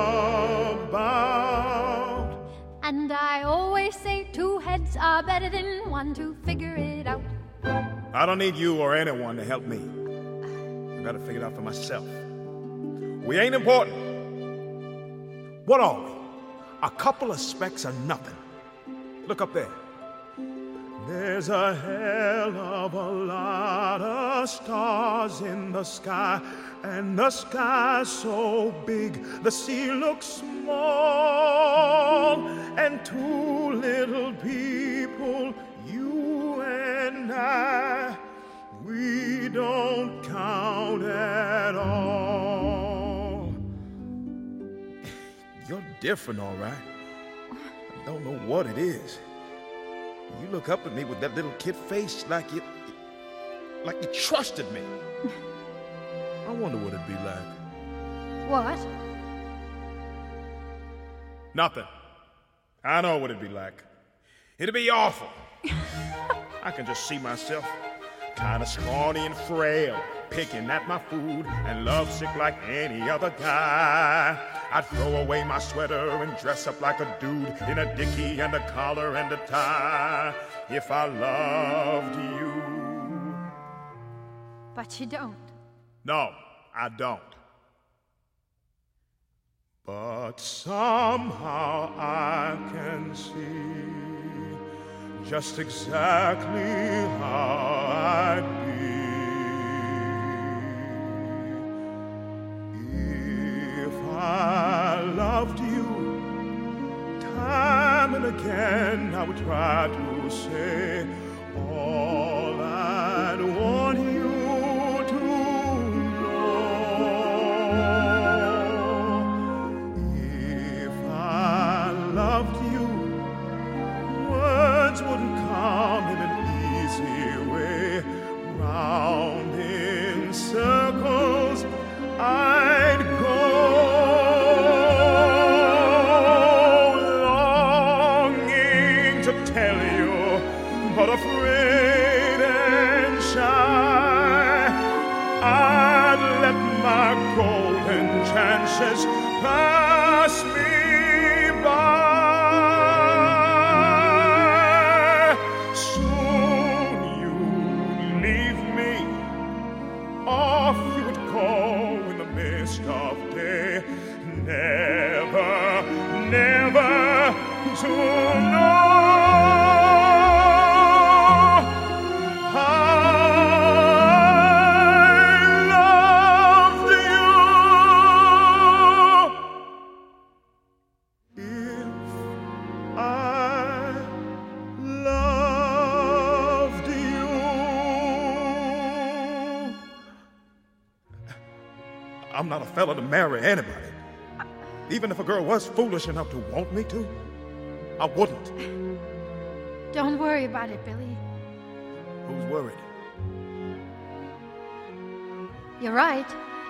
about. And I always say two heads are better than one to figure it out. I don't need you or anyone to help me. I gotta figure it out for myself. We ain't important. What are we? A couple of specks of nothing. Look up there. There's a hell of a lot of stars in the sky, and the sky's so big the sea looks small, and two little people, you and I, we don't count at all. You're different, all right. I don't know what it is. You look up at me with that little kid face like you, like you trusted me. I wonder what it'd be like. What? Nothing. I know what it'd be like. It'd be awful. I can just see myself, kind of scrawny and frail, picking at my food and lovesick like any other guy. I'd throw away my sweater and dress up like a dude in a dickie and a collar and a tie if I loved you. But you don't. No, I don't. But somehow I can see just exactly how I'd be if I loved you. Time and again I would try to say all I'd want you to know. If I loved you, words wouldn't come in an easy way. Round in circles I'd go, longing to tell you, but afraid and shy. I'd let my golden chances pass me by. Soon you'd leave me, off you would go in the mist of day, never, never to know how I loved you. If I loved you. I'm not a fella to marry anybody. Even if a girl was foolish enough to want me to, I wouldn't. Don't worry about it, Billy. Who's worried? You're right.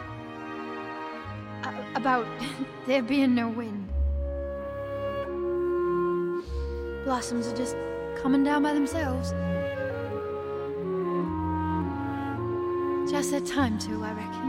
Uh, about there being no wind. Blossoms are just coming down by themselves. Just their time to, I reckon.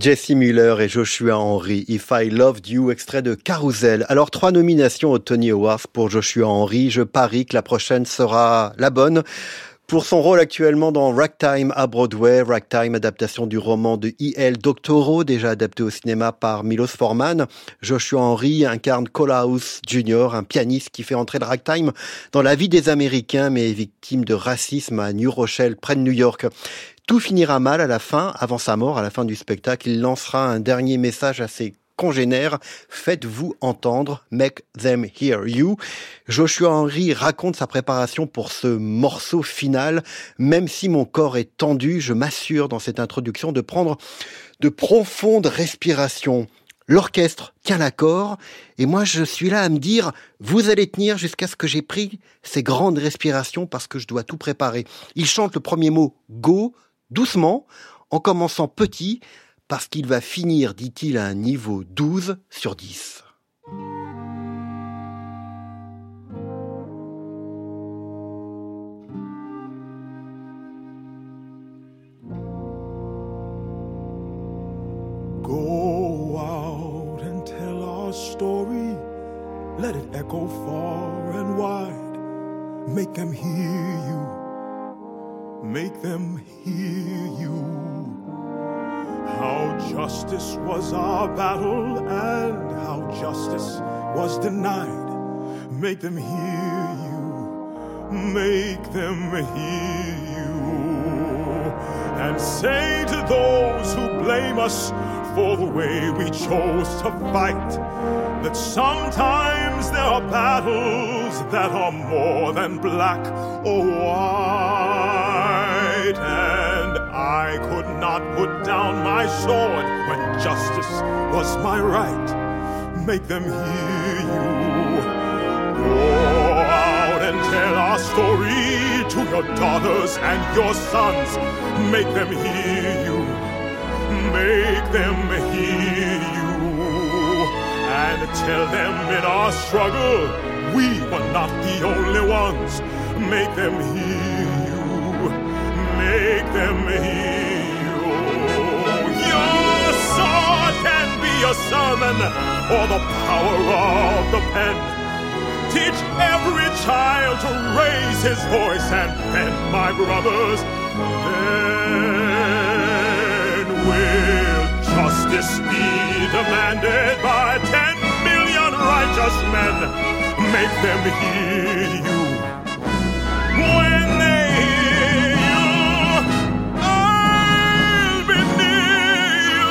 Jesse Mueller et Joshua Henry, If I Loved You, extrait de Carousel. Alors, trois nominations aux Tony Awards pour Joshua Henry. Je parie que la prochaine sera la bonne. Pour son rôle actuellement dans Ragtime à Broadway, Ragtime, adaptation du roman de E L Doctorow, déjà adapté au cinéma par Milos Forman, Joshua Henry incarne Cole House junior, un pianiste qui fait entrer le ragtime dans la vie des Américains, mais est victime de racisme à New Rochelle, près de New York. Tout finira mal à la fin, avant sa mort, à la fin du spectacle. Il lancera un dernier message à ses congénères. Faites-vous entendre, make them hear you. Joshua Henry raconte sa préparation pour ce morceau final. Même si mon corps est tendu, je m'assure dans cette introduction de prendre de profondes respirations. L'orchestre tient l'accord et moi je suis là à me dire vous allez tenir jusqu'à ce que j'ai pris ces grandes respirations parce que je dois tout préparer. Il chante le premier mot go doucement en commençant petit parce qu'il va finir, dit-il, à un niveau douze sur dix. Go out and tell our story. Let it echo far and wide. Make them hear you. Make them hear you. How justice was our battle and how justice was denied. Make them hear you. Make them hear you. And say to those who blame us for the way we chose to fight, that sometimes there are battles that are more than black or white. And I could not put down my sword when justice was my right. Make them hear you. Go out and tell our story to your daughters and your sons. Make them hear you. Make them hear you. And tell them in our struggle we were not the only ones. Make them hear you. Make them hear you. Your sword can be a sermon or the power of the pen. Teach every child to raise his voice and bend, my brothers. Then will justice be demanded by ten million righteous men? Make them hear you. When they hear you, I'll be near you.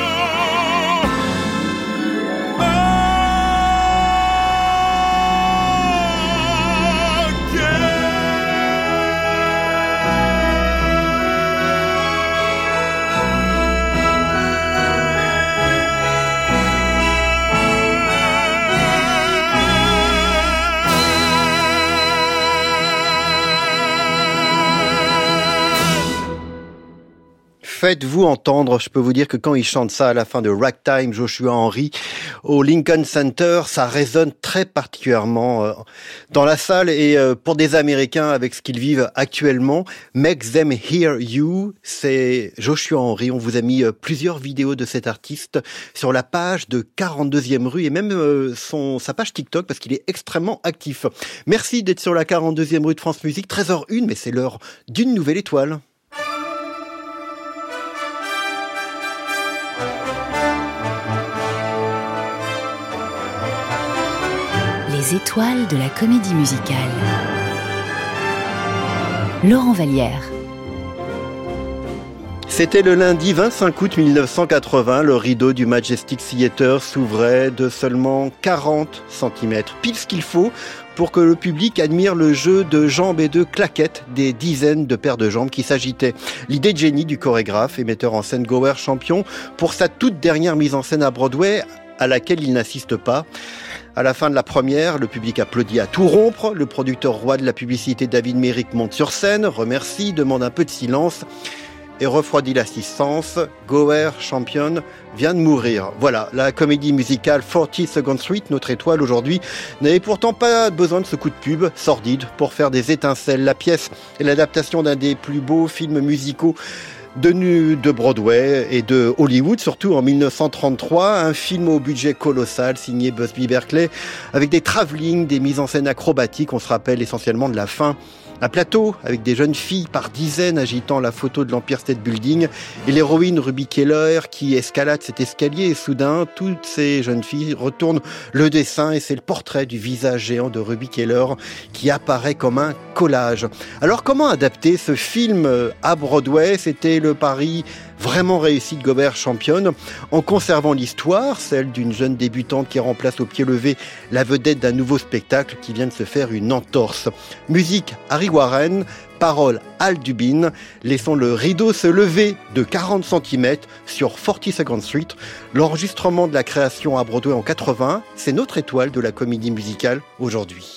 Faites-vous entendre, je peux vous dire que quand il chante ça à la fin de Ragtime, Joshua Henry, au Lincoln Center, ça résonne très particulièrement euh, dans la salle et euh, pour des Américains avec ce qu'ils vivent actuellement. Make them hear you, c'est Joshua Henry. On vous a mis euh, plusieurs vidéos de cet artiste sur la page de quarante-deuxième rue et même euh, son, sa page TikTok parce qu'il est extrêmement actif. Merci d'être sur la quarante-deuxième rue de France Musique, treize heures une, mais c'est l'heure d'une nouvelle étoile. Les étoiles de la comédie musicale. Laurent Vallière. C'était le lundi vingt-cinq août mille neuf cent quatre-vingts, le rideau du Majestic Theatre s'ouvrait de seulement quarante centimètres, pile ce qu'il faut pour que le public admire le jeu de jambes et de claquettes des dizaines de paires de jambes qui s'agitaient. L'idée de génie du chorégraphe et metteur en scène Gower Champion pour sa toute dernière mise en scène à Broadway, à laquelle il n'assiste pas. À la fin de la première, le public applaudit à tout rompre. Le producteur roi de la publicité David Merrick monte sur scène, remercie, demande un peu de silence. et refroidit l'assistance. Gower Champion vient de mourir. Voilà, la comédie musicale forty-second Street, notre étoile aujourd'hui, n'avait pourtant pas besoin de ce coup de pub sordide pour faire des étincelles. La pièce est l'adaptation d'un des plus beaux films musicaux de, de Broadway et de Hollywood, surtout en dix-neuf cent trente-trois, un film au budget colossal signé Busby Berkeley, avec des travelling, des mises en scène acrobatiques, on se rappelle essentiellement de la fin. Un plateau avec des jeunes filles par dizaines agitant la photo de l'Empire State Building et l'héroïne Ruby Keller qui escalade cet escalier et soudain toutes ces jeunes filles retournent le dessin et c'est le portrait du visage géant de Ruby Keller qui apparaît comme un collage. Alors comment adapter ce film à Broadway? C'était le pari vraiment réussi de Gower Champion, en conservant l'histoire, celle d'une jeune débutante qui remplace au pied levé la vedette d'un nouveau spectacle qui vient de se faire une entorse. Musique Harry Warren, paroles Al Dubin. Laissons le rideau se lever de quarante centimètres sur forty-second Street. L'enregistrement de la création à Broadway en quatre-vingts, c'est notre étoile de la comédie musicale aujourd'hui.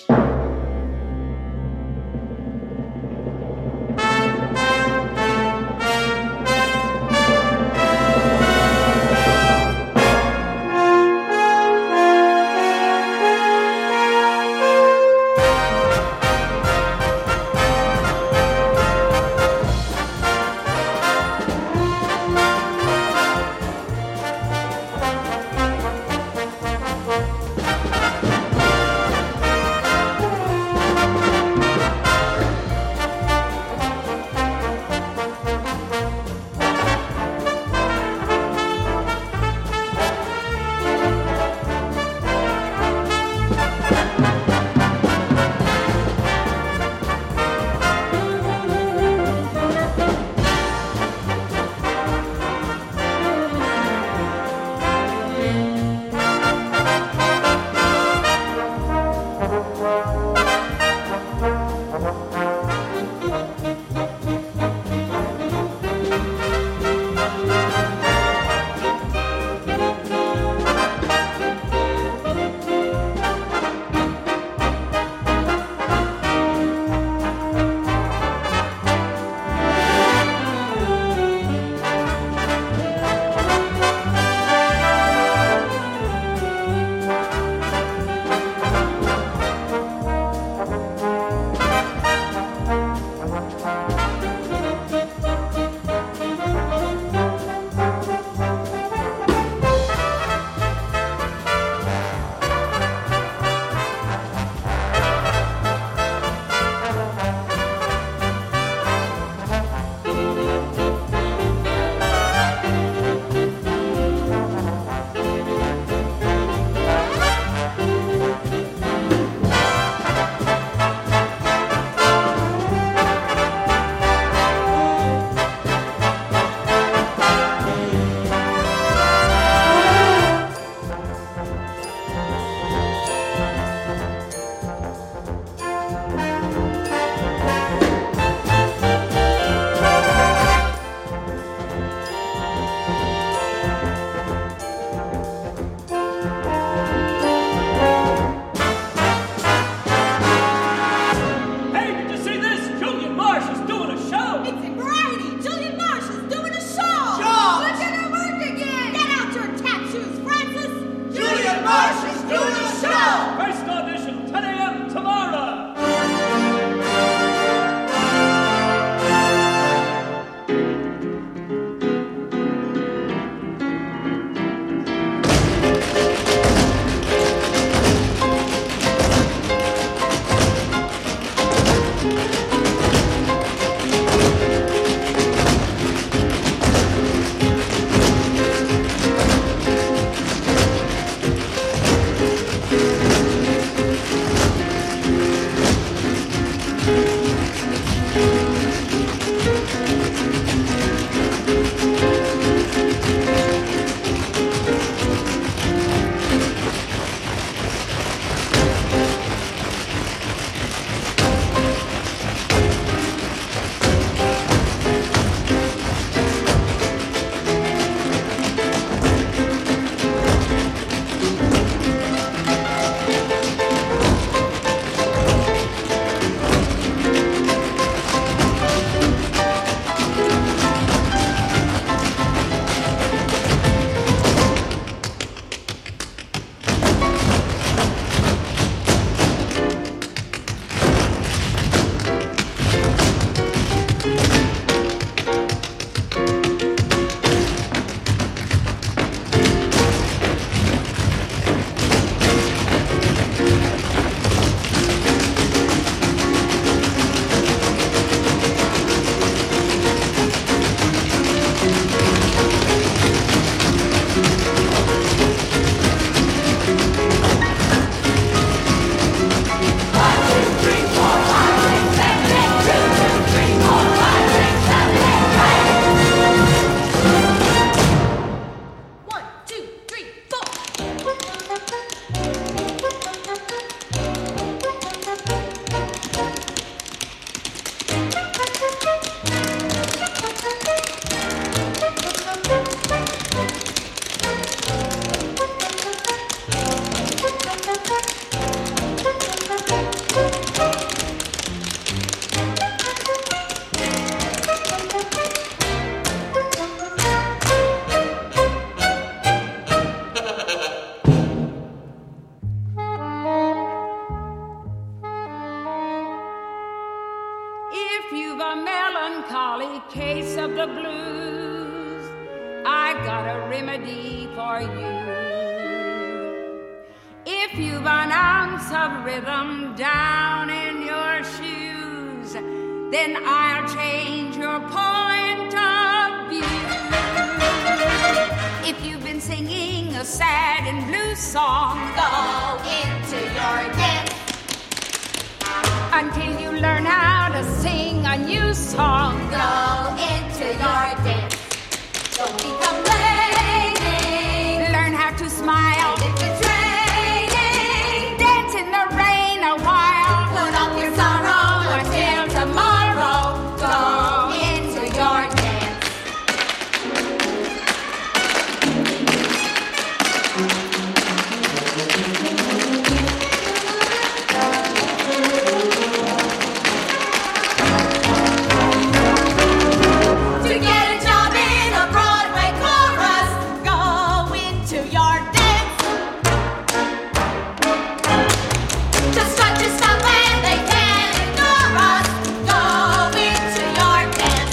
blues, I got a remedy for you. If you've an ounce of rhythm down in your shoes, then I'll change your point of view. If you've been singing a sad and blue song, go into your dance until you learn how to sing a new song. Go into your dance. Don't become lazy. Learn how to smile. It's a training. Dance in the rain a while. Put off your sorrow until tomorrow. Go into your dance. To get a job in a Broadway chorus, go into your dance. To start to stop and they can't ignore us, go into your dance.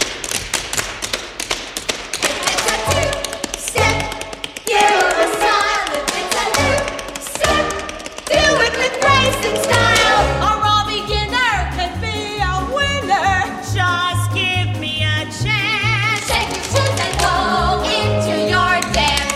It's a two-step, you're a silent, it's a new step. Do it with grace and style, or a beginner can be a winner. Just give me a chance. Take your shoes and go into your dance.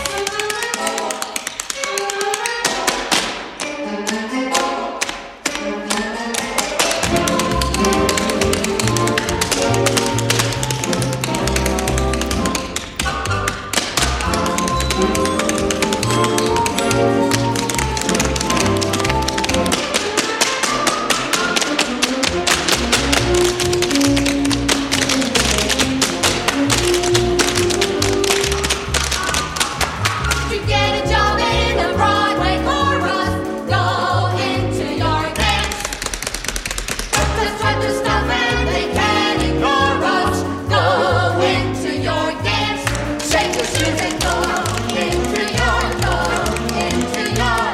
To get a job in a Broadway chorus, go into your dance. To try to stop and they can't ignore us, go into your dance. Shake your shoes and go into your, go into your.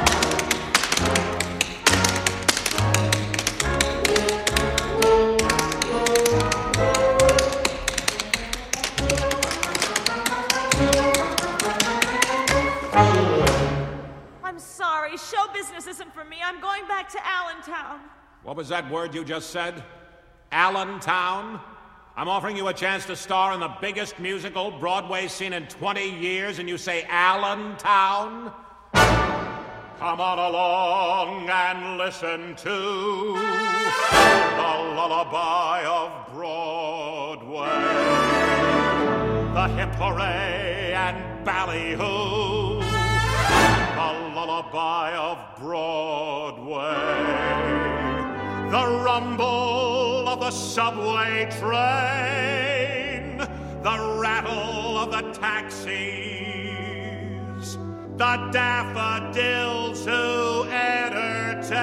I'm sorry, show business isn't for me. I'm going back to Allentown. What was that word you just said? Allentown? I'm offering you a chance to star in the biggest musical Broadway seen in twenty years, and you say Allentown? Come on along and listen to the lullaby of Broadway. The hip hooray and ballyhoo. The lullaby of Broadway. The rumble of the subway train. The rattle of the taxis. The daffodils who entertain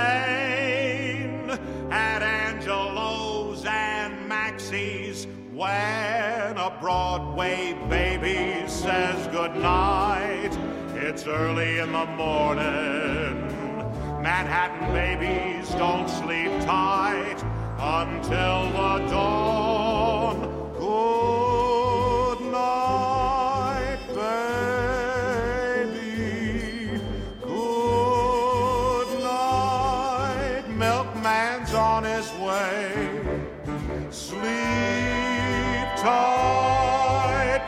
at Angelo's and Maxie's when a Broadway baby says goodnight. It's early in the morning. Manhattan babies don't sleep tight until the dawn. Good night, baby. Good night. Milkman's on his way. Sleep tight,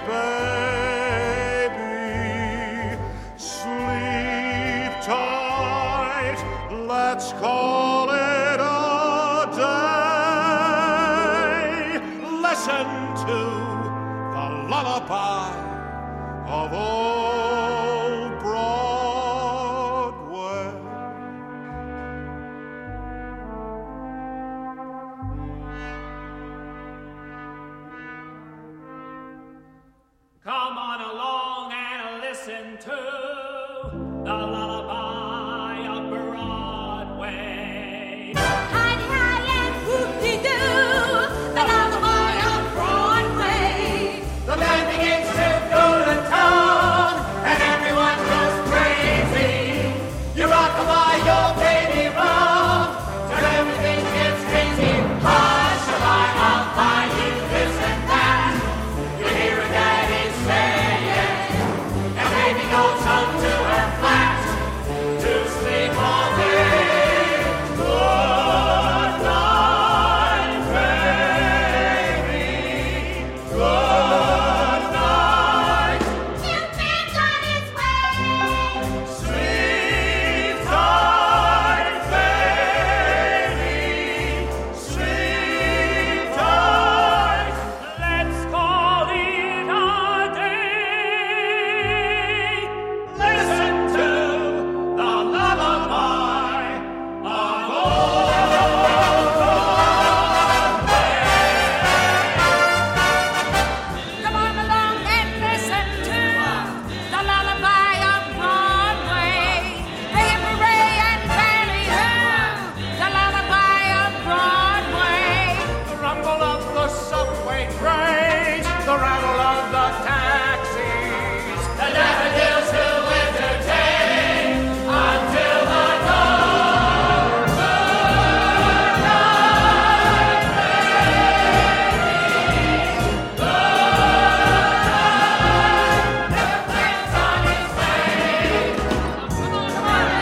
baby. Sleep tight. Let's call it a day. Listen to the lullaby of old Broadway. Come on along and listen to the lullaby of Broadway. Heidi, hi, and whoop-de-doo, the lullaby of Broadway. The band begins to go to town, and everyone goes crazy. You rock by your baby rock, till everything gets crazy. Hush, I'll buy you this and that. You the taxis, the daffodils to entertain until the dawn. Good night, baby. Good night. Airplane's on its way. Come on, come on.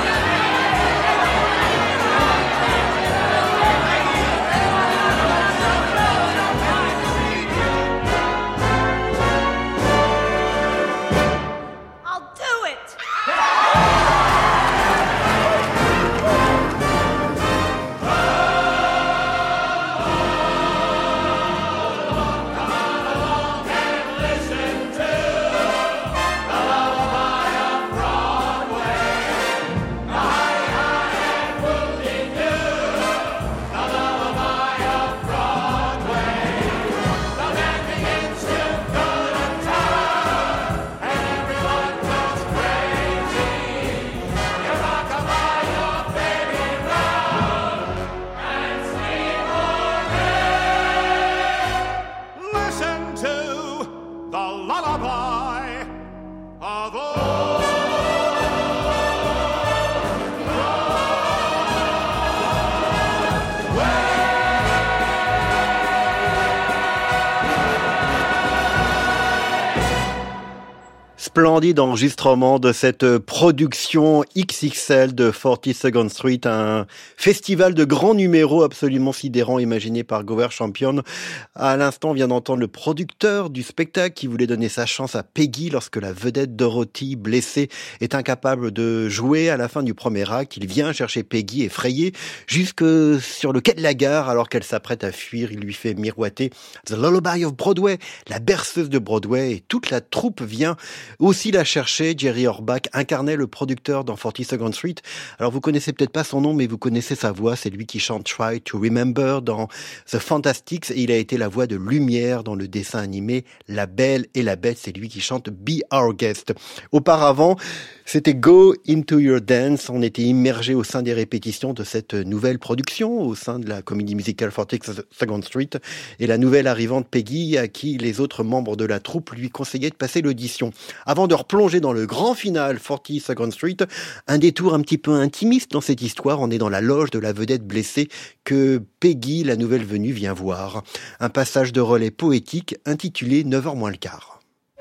I'll do it! Listen to the lullaby of Splendide enregistrement de cette production X X L de forty-second Street, un festival de grands numéros absolument sidérant imaginé par Gower Champion. À l'instant, on vient d'entendre le producteur du spectacle qui voulait donner sa chance à Peggy lorsque la vedette Dorothy, blessée, est incapable de jouer. À la fin du premier acte, il vient chercher Peggy effrayée jusque sur le quai de la gare alors qu'elle s'apprête à fuir. Il lui fait miroiter The Lullaby of Broadway, la berceuse de Broadway, et toute la troupe vient aussi la chercher. Jerry Orbach incarnait le producteur dans forty-second Street. Alors vous connaissez peut-être pas son nom, mais vous connaissez sa voix. C'est lui qui chante Try to Remember dans The Fantastics, et il a été la voix de Lumière dans le dessin animé La Belle et la Bête. C'est lui qui chante Be Our Guest. Auparavant, c'était Go Into Your Dance. On était immergé au sein des répétitions de cette nouvelle production, au sein de la comédie musicale forty-second Street, et la nouvelle arrivante Peggy, à qui les autres membres de la troupe lui conseillaient de passer l'audition. Avant de replonger dans le grand final forty-second Street, un détour un petit peu intimiste dans cette histoire. On est dans la loge de la vedette blessée que Peggy, la nouvelle venue, vient voir. Un passage de relais poétique intitulé neuf heures moins le quart.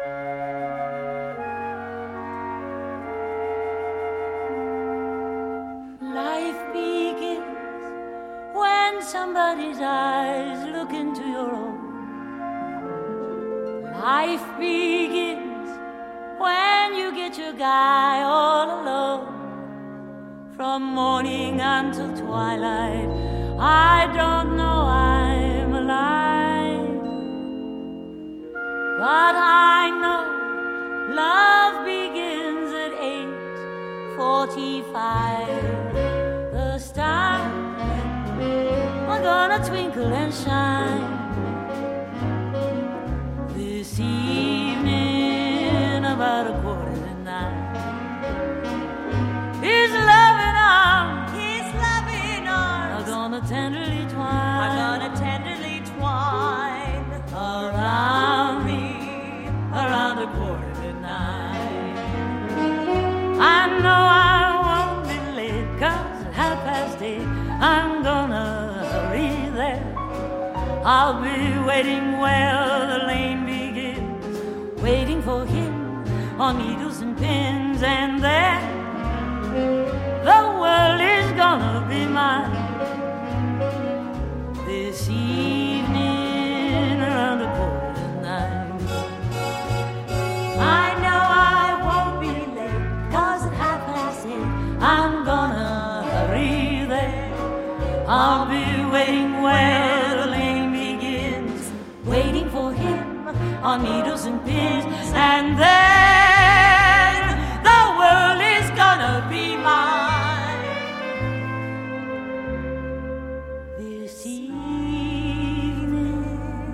Life begins when somebody's eyes look into your own. Life begins when you get your guy all alone. From morning until twilight, I don't know I'm alive, but I know love begins at eight forty-five. The stars are gonna twinkle and shine this evening about a quarter to nine. His loving arms, his loving arms are gonna tenderly twine, are gonna tenderly twine around me, around a quarter to nine. I know I won't be late, 'cause at half past eight I'm gonna hurry there. I'll be waiting where the lane begins, waiting for him on needles and pins, and then the world is gonna be mine this evening around a quarter to nine. I know I won't be late, 'cause at half past eight I'm gonna hurry there. I'll be waiting where the lane begins, waiting for him on needles and pins, and then the world is gonna be mine this evening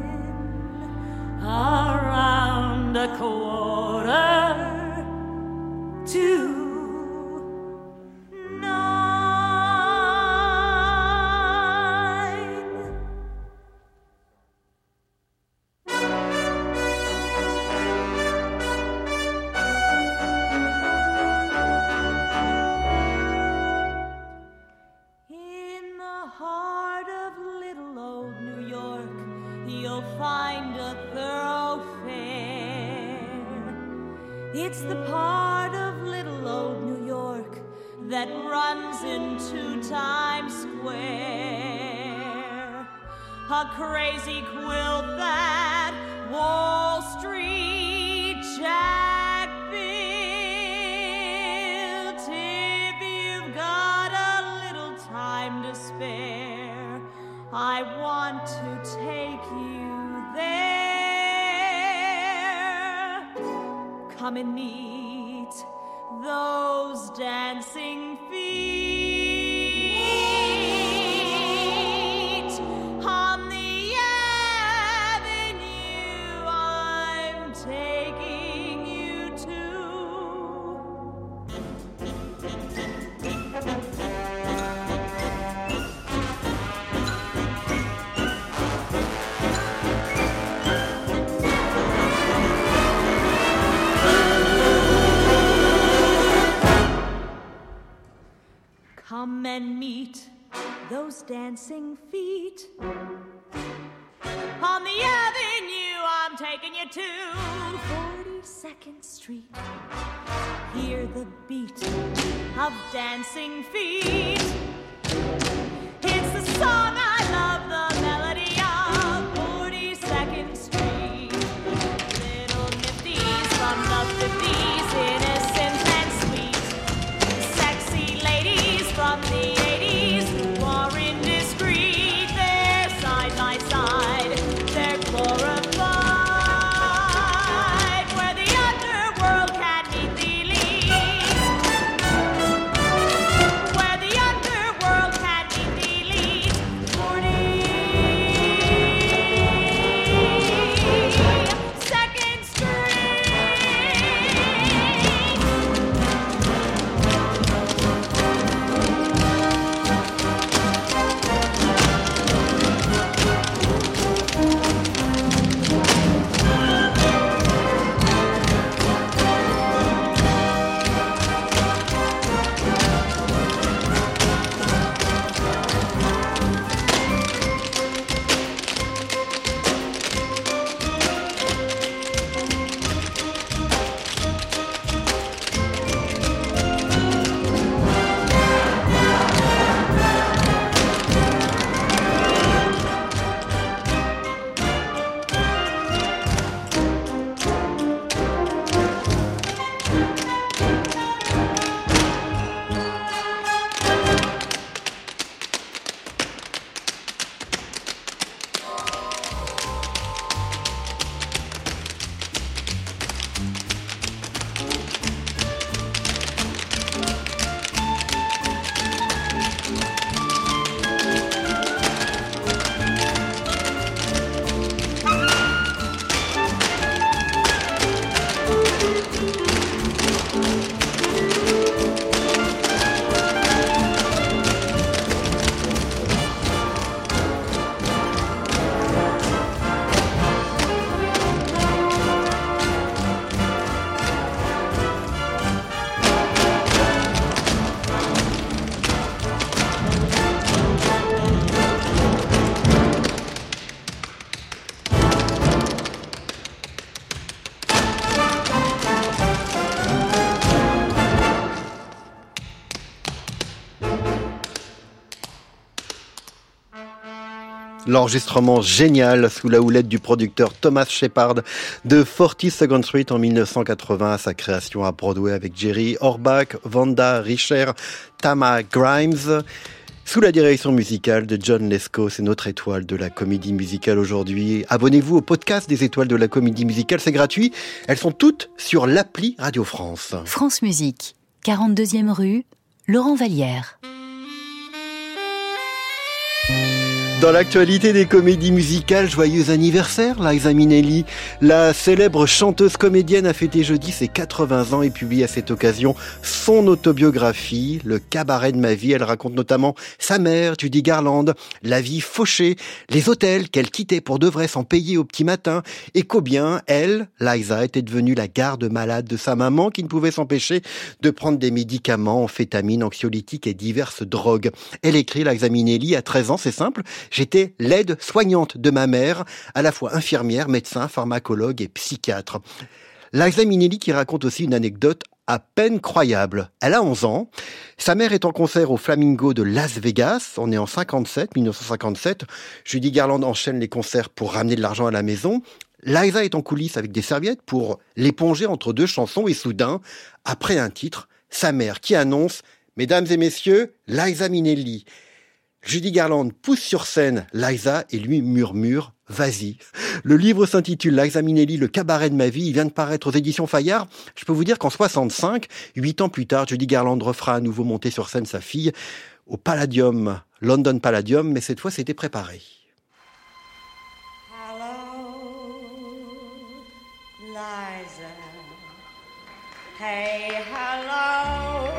around a quarter to nine. It's the part of little old New York that runs into Times Square. A crazy quilt that Wall Street Jack built. If you've got a little time to spare, I want to take you there. Come and meet those dancing feet on the avenue I'm taking you to. Come and meet those dancing feet on the avenue I'm taking you to. forty-second Street. Hear the beat of dancing feet. It's the song I love, the melody of forty-second Street. Little nifties from the fifties, innocent and sweet. Sexy ladies from the eighties who are indiscreet. They're side by side, they're glorified, where the underworld can meet the elite. Where the underworld can meet the elite. forty-second Street. L'enregistrement génial sous la houlette du producteur Thomas Shepard de forty-second Street en dix-neuf cent quatre-vingts à sa création à Broadway avec Jerry Orbach, Vanda Risher, Tama Grimes. Sous la direction musicale de John Lesko, c'est notre étoile de la comédie musicale aujourd'hui. Abonnez-vous au podcast des étoiles de la comédie musicale, c'est gratuit. Elles sont toutes sur l'appli Radio France. France Musique, quarante-deuxième rue, Laurent Vallière. Dans l'actualité des comédies musicales, joyeux anniversaire, Liza Minnelli. La célèbre chanteuse comédienne a fêté jeudi ses quatre-vingts ans et publie à cette occasion son autobiographie, Le cabaret de ma vie. Elle raconte notamment sa mère, Judy Garland, la vie fauchée, les hôtels qu'elle quittait pour de vrai sans payer au petit matin, et combien elle, Liza, était devenue la garde malade de sa maman qui ne pouvait s'empêcher de prendre des médicaments, amphétamines, anxiolytiques et diverses drogues. Elle écrit, Liza Minnelli, à treize ans, c'est simple, j'étais l'aide soignante de ma mère, à la fois infirmière, médecin, pharmacologue et psychiatre. Liza Minnelli qui raconte aussi une anecdote à peine croyable. Elle a onze ans. Sa mère est en concert au Flamingo de Las Vegas. On est en cinquante-sept, mille neuf cent cinquante-sept. Judy Garland enchaîne les concerts pour ramener de l'argent à la maison. Liza est en coulisses avec des serviettes pour l'éponger entre deux chansons et soudain, après un titre, sa mère qui annonce « Mesdames et messieurs, Liza Minnelli ». Judy Garland pousse sur scène Liza et lui murmure « Vas-y ». Le livre s'intitule Liza Minnelli, le cabaret de ma vie. Il vient de paraître aux éditions Fayard. Je peux vous dire qu'en soixante-cinq, huit ans plus tard, Judy Garland refera à nouveau monter sur scène sa fille au Palladium, London Palladium, mais cette fois c'était préparé. Liza, hey, hello,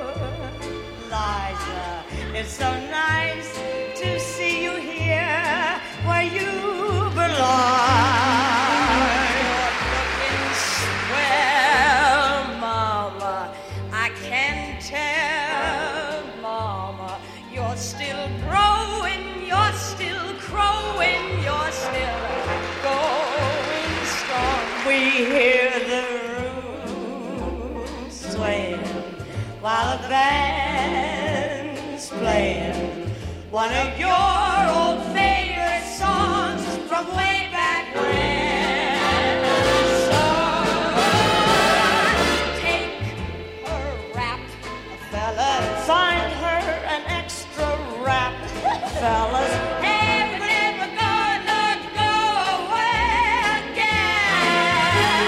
Liza, it's so nice to see you here where you belong. You're looking swell, Mama, I can tell, Mama, you're still growing, you're still growing, you're still going strong. We hear the room swaying while the band's playing one of your old favorite songs from way back when. So take her rap, fellas, find her an extra rap, fellas. Hey, we're never gonna go away again.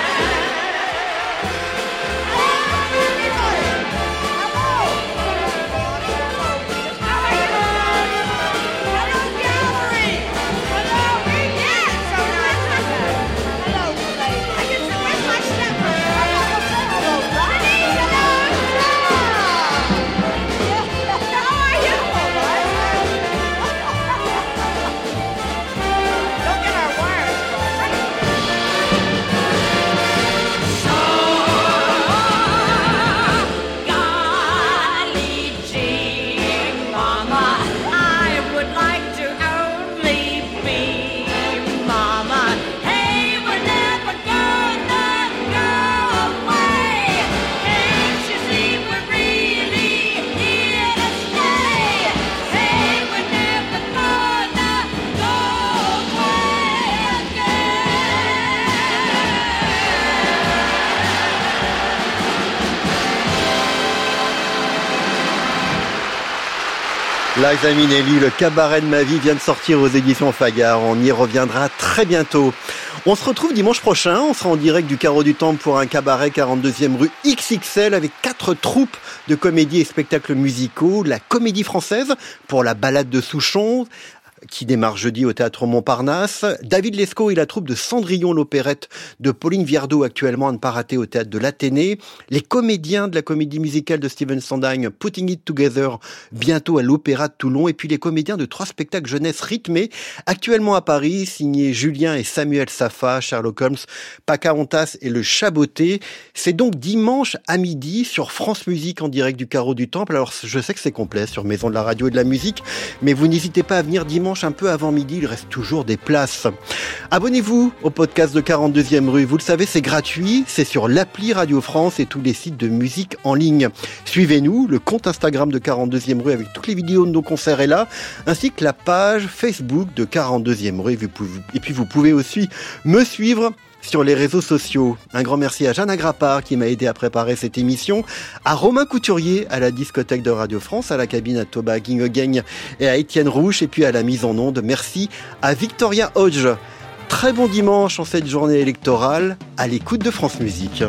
Liza Minnelli, le cabaret de ma vie vient de sortir aux éditions Fayard. On y reviendra très bientôt. On se retrouve dimanche prochain. On sera en direct du Carreau du Temple pour un cabaret quarante-deuxième rue X X L avec quatre troupes de comédies et spectacles musicaux. La Comédie Française pour la Ballade de Souchon, qui démarre jeudi au Théâtre Montparnasse. David Lescaut et la troupe de Cendrillon, l'opérette de Pauline Viardot, actuellement à ne pas rater au Théâtre de l'Athénée. Les comédiens de la comédie musicale de Stephen Sondheim, Putting It Together, bientôt à l'Opéra de Toulon. Et puis les comédiens de trois spectacles jeunesse rythmés, actuellement à Paris, signés Julien et Samuel Safa, Sherlock Holmes, Pocahontas et le Chaboté. C'est donc dimanche à midi sur France Musique en direct du Carreau du Temple. Alors je sais que c'est complet sur Maison de la Radio et de la Musique, mais vous n'hésitez pas à venir dimanche un peu avant midi, il reste toujours des places. Abonnez-vous au podcast de quarante-deuxième rue. Vous le savez, c'est gratuit. C'est sur l'appli Radio France et tous les sites de musique en ligne. Suivez-nous, le compte Instagram de quarante-deuxième rue avec toutes les vidéos de nos concerts est là, ainsi que la page Facebook de quarante-deuxième rue. Et puis vous pouvez aussi me suivre sur les réseaux sociaux. Un grand merci à Jeanne Agrapard qui m'a aidé à préparer cette émission, à Romain Couturier à la discothèque de Radio France, à la cabine à Toba Guinguegagne et à Étienne Rouche, et puis à la mise en onde. Merci à Victoria Hodge. Très bon dimanche en cette journée électorale à l'écoute de France Musique.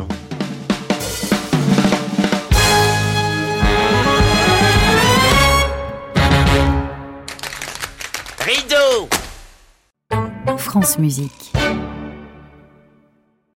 Rideau. France Musique.